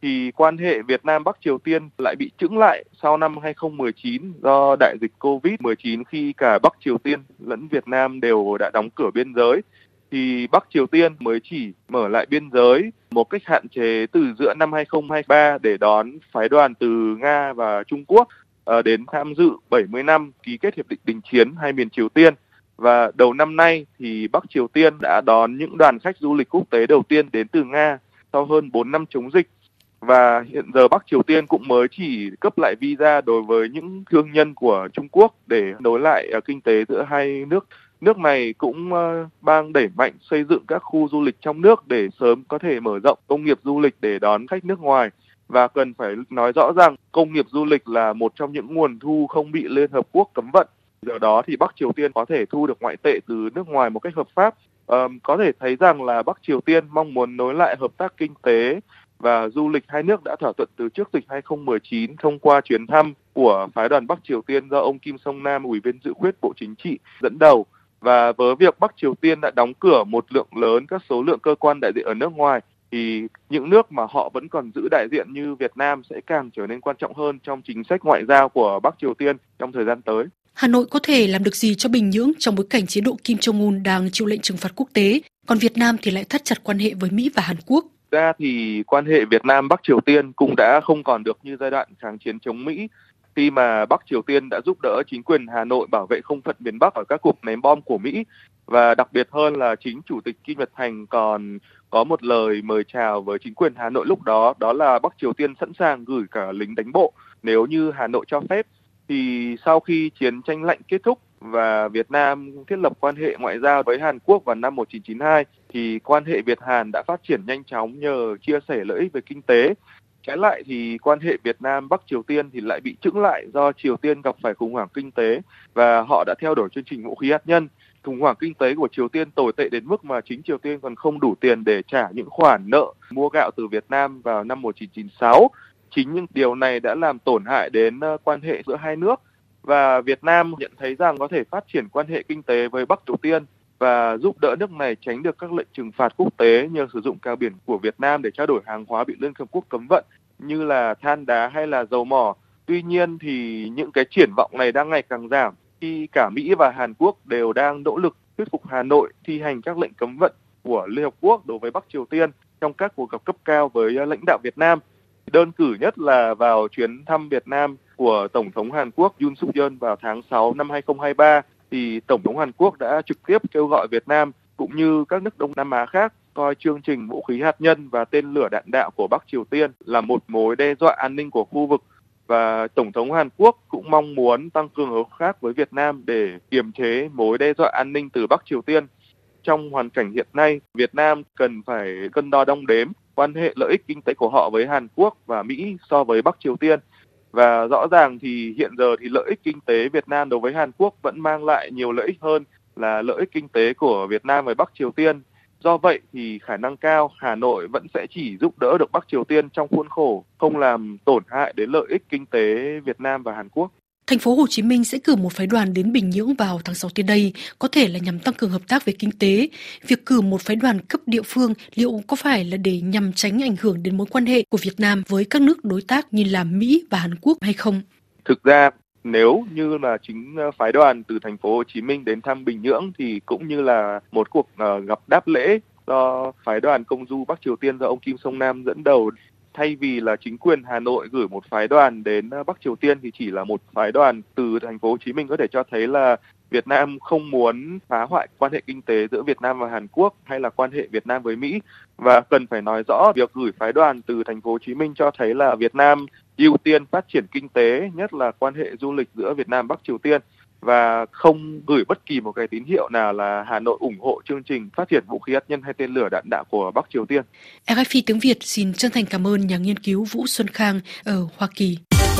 thì quan hệ Việt Nam Bắc Triều Tiên lại bị chững lại sau năm 2019 do đại dịch Covid-19 khi cả Bắc Triều Tiên lẫn Việt Nam đều đã đóng cửa biên giới. Thì Bắc Triều Tiên mới chỉ mở lại biên giới một cách hạn chế từ giữa năm 2023 để đón phái đoàn từ Nga và Trung Quốc đến tham dự 70 năm ký kết Hiệp định Đình chiến hai miền Triều Tiên. Và đầu năm nay thì Bắc Triều Tiên đã đón những đoàn khách du lịch quốc tế đầu tiên đến từ Nga sau hơn 4 năm chống dịch. Và hiện giờ Bắc Triều Tiên cũng mới chỉ cấp lại visa đối với những thương nhân của Trung Quốc để nối lại kinh tế giữa hai nước. Nước này cũng đang đẩy mạnh xây dựng các khu du lịch trong nước để sớm có thể mở rộng công nghiệp du lịch để đón khách nước ngoài. Và cần phải nói rõ rằng công nghiệp du lịch là một trong những nguồn thu không bị Liên Hợp Quốc cấm vận. Do đó thì Bắc Triều Tiên có thể thu được ngoại tệ từ nước ngoài một cách hợp pháp. Có thể thấy rằng là Bắc Triều Tiên mong muốn nối lại hợp tác kinh tế và du lịch hai nước đã thỏa thuận từ trước dịch 2019 thông qua chuyến thăm của phái đoàn Bắc Triều Tiên do ông Kim Song Nam, Ủy viên dự khuyết Bộ Chính trị dẫn đầu. Và với việc Bắc Triều Tiên đã đóng cửa một lượng lớn các số lượng cơ quan đại diện ở nước ngoài, thì những nước mà họ vẫn còn giữ đại diện như Việt Nam sẽ càng trở nên quan trọng hơn trong chính sách ngoại giao của Bắc Triều Tiên trong thời gian tới. Hà Nội có thể làm được gì cho Bình Nhưỡng trong bối cảnh chế độ Kim Jong-un đang chịu lệnh trừng phạt quốc tế, còn Việt Nam thì lại thắt chặt quan hệ với Mỹ và Hàn Quốc? Ra thì quan hệ Việt Nam-Bắc Triều Tiên cũng đã không còn được như giai đoạn kháng chiến chống Mỹ, khi mà Bắc Triều Tiên đã giúp đỡ chính quyền Hà Nội bảo vệ không phận miền Bắc ở các cuộc ném bom của Mỹ. Và đặc biệt hơn là chính Chủ tịch Kim Nhật Thành còn có một lời mời chào với chính quyền Hà Nội lúc đó, đó là Bắc Triều Tiên sẵn sàng gửi cả lính đánh bộ nếu như Hà Nội cho phép. Thì sau khi chiến tranh lạnh kết thúc và Việt Nam thiết lập quan hệ ngoại giao với Hàn Quốc vào năm 1992, thì quan hệ Việt-Hàn đã phát triển nhanh chóng nhờ chia sẻ lợi ích về kinh tế. Trái lại thì quan hệ Việt Nam-Bắc Triều Tiên thì lại bị chững lại do Triều Tiên gặp phải khủng hoảng kinh tế và họ đã theo đuổi chương trình vũ khí hạt nhân. Khủng hoảng kinh tế của Triều Tiên tồi tệ đến mức mà chính Triều Tiên còn không đủ tiền để trả những khoản nợ mua gạo từ Việt Nam vào năm 1996. Chính những điều này đã làm tổn hại đến quan hệ giữa hai nước, và Việt Nam nhận thấy rằng có thể phát triển quan hệ kinh tế với Bắc Triều Tiên và giúp đỡ nước này tránh được các lệnh trừng phạt quốc tế nhờ sử dụng cảng biển của Việt Nam để trao đổi hàng hóa bị Liên Hợp Quốc cấm vận như là than đá hay là dầu mỏ. Tuy nhiên thì những cái triển vọng này đang ngày càng giảm khi cả Mỹ và Hàn Quốc đều đang nỗ lực thuyết phục Hà Nội thi hành các lệnh cấm vận của Liên Hợp Quốc đối với Bắc Triều Tiên trong các cuộc gặp cấp cao với lãnh đạo Việt Nam. Đơn cử nhất là vào chuyến thăm Việt Nam của Tổng thống Hàn Quốc Yoon Suk Yeol vào tháng 6 năm 2023, thì Tổng thống Hàn Quốc đã trực tiếp kêu gọi Việt Nam cũng như các nước Đông Nam Á khác coi chương trình vũ khí hạt nhân và tên lửa đạn đạo của Bắc Triều Tiên là một mối đe dọa an ninh của khu vực. Và Tổng thống Hàn Quốc cũng mong muốn tăng cường hợp tác với Việt Nam để kiềm chế mối đe dọa an ninh từ Bắc Triều Tiên. Trong hoàn cảnh hiện nay, Việt Nam cần phải cân đo đong đếm quan hệ lợi ích kinh tế của họ với Hàn Quốc và Mỹ so với Bắc Triều Tiên. Và rõ ràng thì hiện giờ thì lợi ích kinh tế Việt Nam đối với Hàn Quốc vẫn mang lại nhiều lợi ích hơn là lợi ích kinh tế của Việt Nam với Bắc Triều Tiên. Do vậy thì khả năng cao Hà Nội vẫn sẽ chỉ giúp đỡ được Bắc Triều Tiên trong khuôn khổ, không làm tổn hại đến lợi ích kinh tế Việt Nam và Hàn Quốc. Thành phố Hồ Chí Minh sẽ cử một phái đoàn đến Bình Nhưỡng vào tháng 6 tới đây, có thể là nhằm tăng cường hợp tác về kinh tế. Việc cử một phái đoàn cấp địa phương liệu có phải là để nhằm tránh ảnh hưởng đến mối quan hệ của Việt Nam với các nước đối tác như là Mỹ và Hàn Quốc hay không? Thực ra, nếu như là chính phái đoàn từ thành phố Hồ Chí Minh đến thăm Bình Nhưỡng thì cũng như là một cuộc gặp đáp lễ do phái đoàn công du Bắc Triều Tiên do ông Kim Song Nam dẫn đầu. Thay vì là chính quyền Hà Nội gửi một phái đoàn đến Bắc Triều Tiên thì chỉ là một phái đoàn từ thành phố Hồ Chí Minh, có thể cho thấy là Việt Nam không muốn phá hoại quan hệ kinh tế giữa Việt Nam và Hàn Quốc hay là quan hệ Việt Nam với Mỹ. Và cần phải nói rõ việc gửi phái đoàn từ thành phố Hồ Chí Minh cho thấy là Việt Nam ưu tiên phát triển kinh tế, nhất là quan hệ du lịch giữa Việt Nam và Bắc Triều Tiên, và không gửi bất kỳ một cái tín hiệu nào là Hà Nội ủng hộ chương trình phát triển vũ khí hạt nhân hay tên lửa đạn đạo của Bắc Triều Tiên. RFI tiếng Việt xin chân thành cảm ơn nhà nghiên cứu Vũ Xuân Khang ở Hoa Kỳ.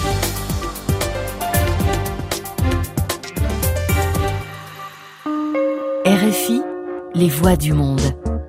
RFI, les voix du monde.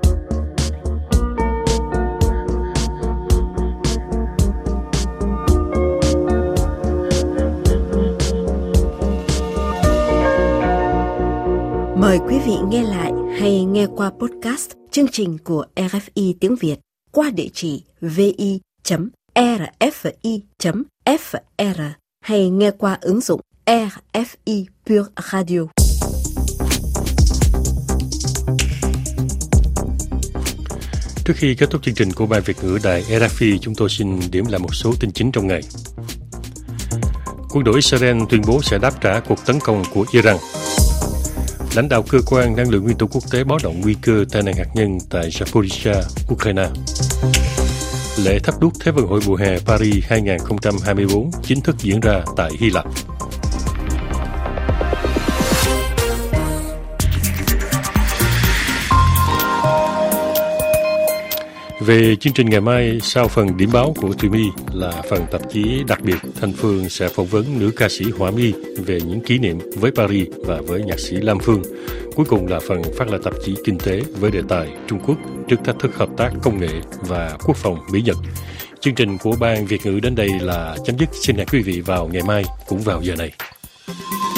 Mời quý vị nghe lại hay nghe qua podcast chương trình của RFI tiếng Việt qua địa chỉ vi.rfi.fr rfi.fr hay nghe qua ứng dụng RFI Pure Radio. Trước khi kết thúc chương trình của Ban Việt ngữ Đài RFI, chúng tôi xin điểm lại một số tin chính trong ngày. Quân đội Israel tuyên bố sẽ đáp trả cuộc tấn công của Iran. Lãnh đạo cơ quan năng lượng nguyên tử quốc tế báo động nguy cơ tai nạn hạt nhân tại Zaporizhzhia, Ukraine. Lễ thắp đuốc Thế vận hội mùa hè Paris 2024 chính thức diễn ra tại Hy Lạp. Về chương trình ngày mai, sau phần điểm báo của Thùy My là phần tạp chí đặc biệt, Thanh Phương sẽ phỏng vấn nữ ca sĩ Hỏa My về những kỷ niệm với Paris và với nhạc sĩ Lam Phương. Cuối cùng là phần phát lại tạp chí Kinh tế với đề tài Trung Quốc trước thách thức hợp tác công nghệ và quốc phòng Mỹ-Nhật. Chương trình của Ban Việt ngữ đến đây là chấm dứt. Xin hẹn quý vị vào ngày mai cũng vào giờ này.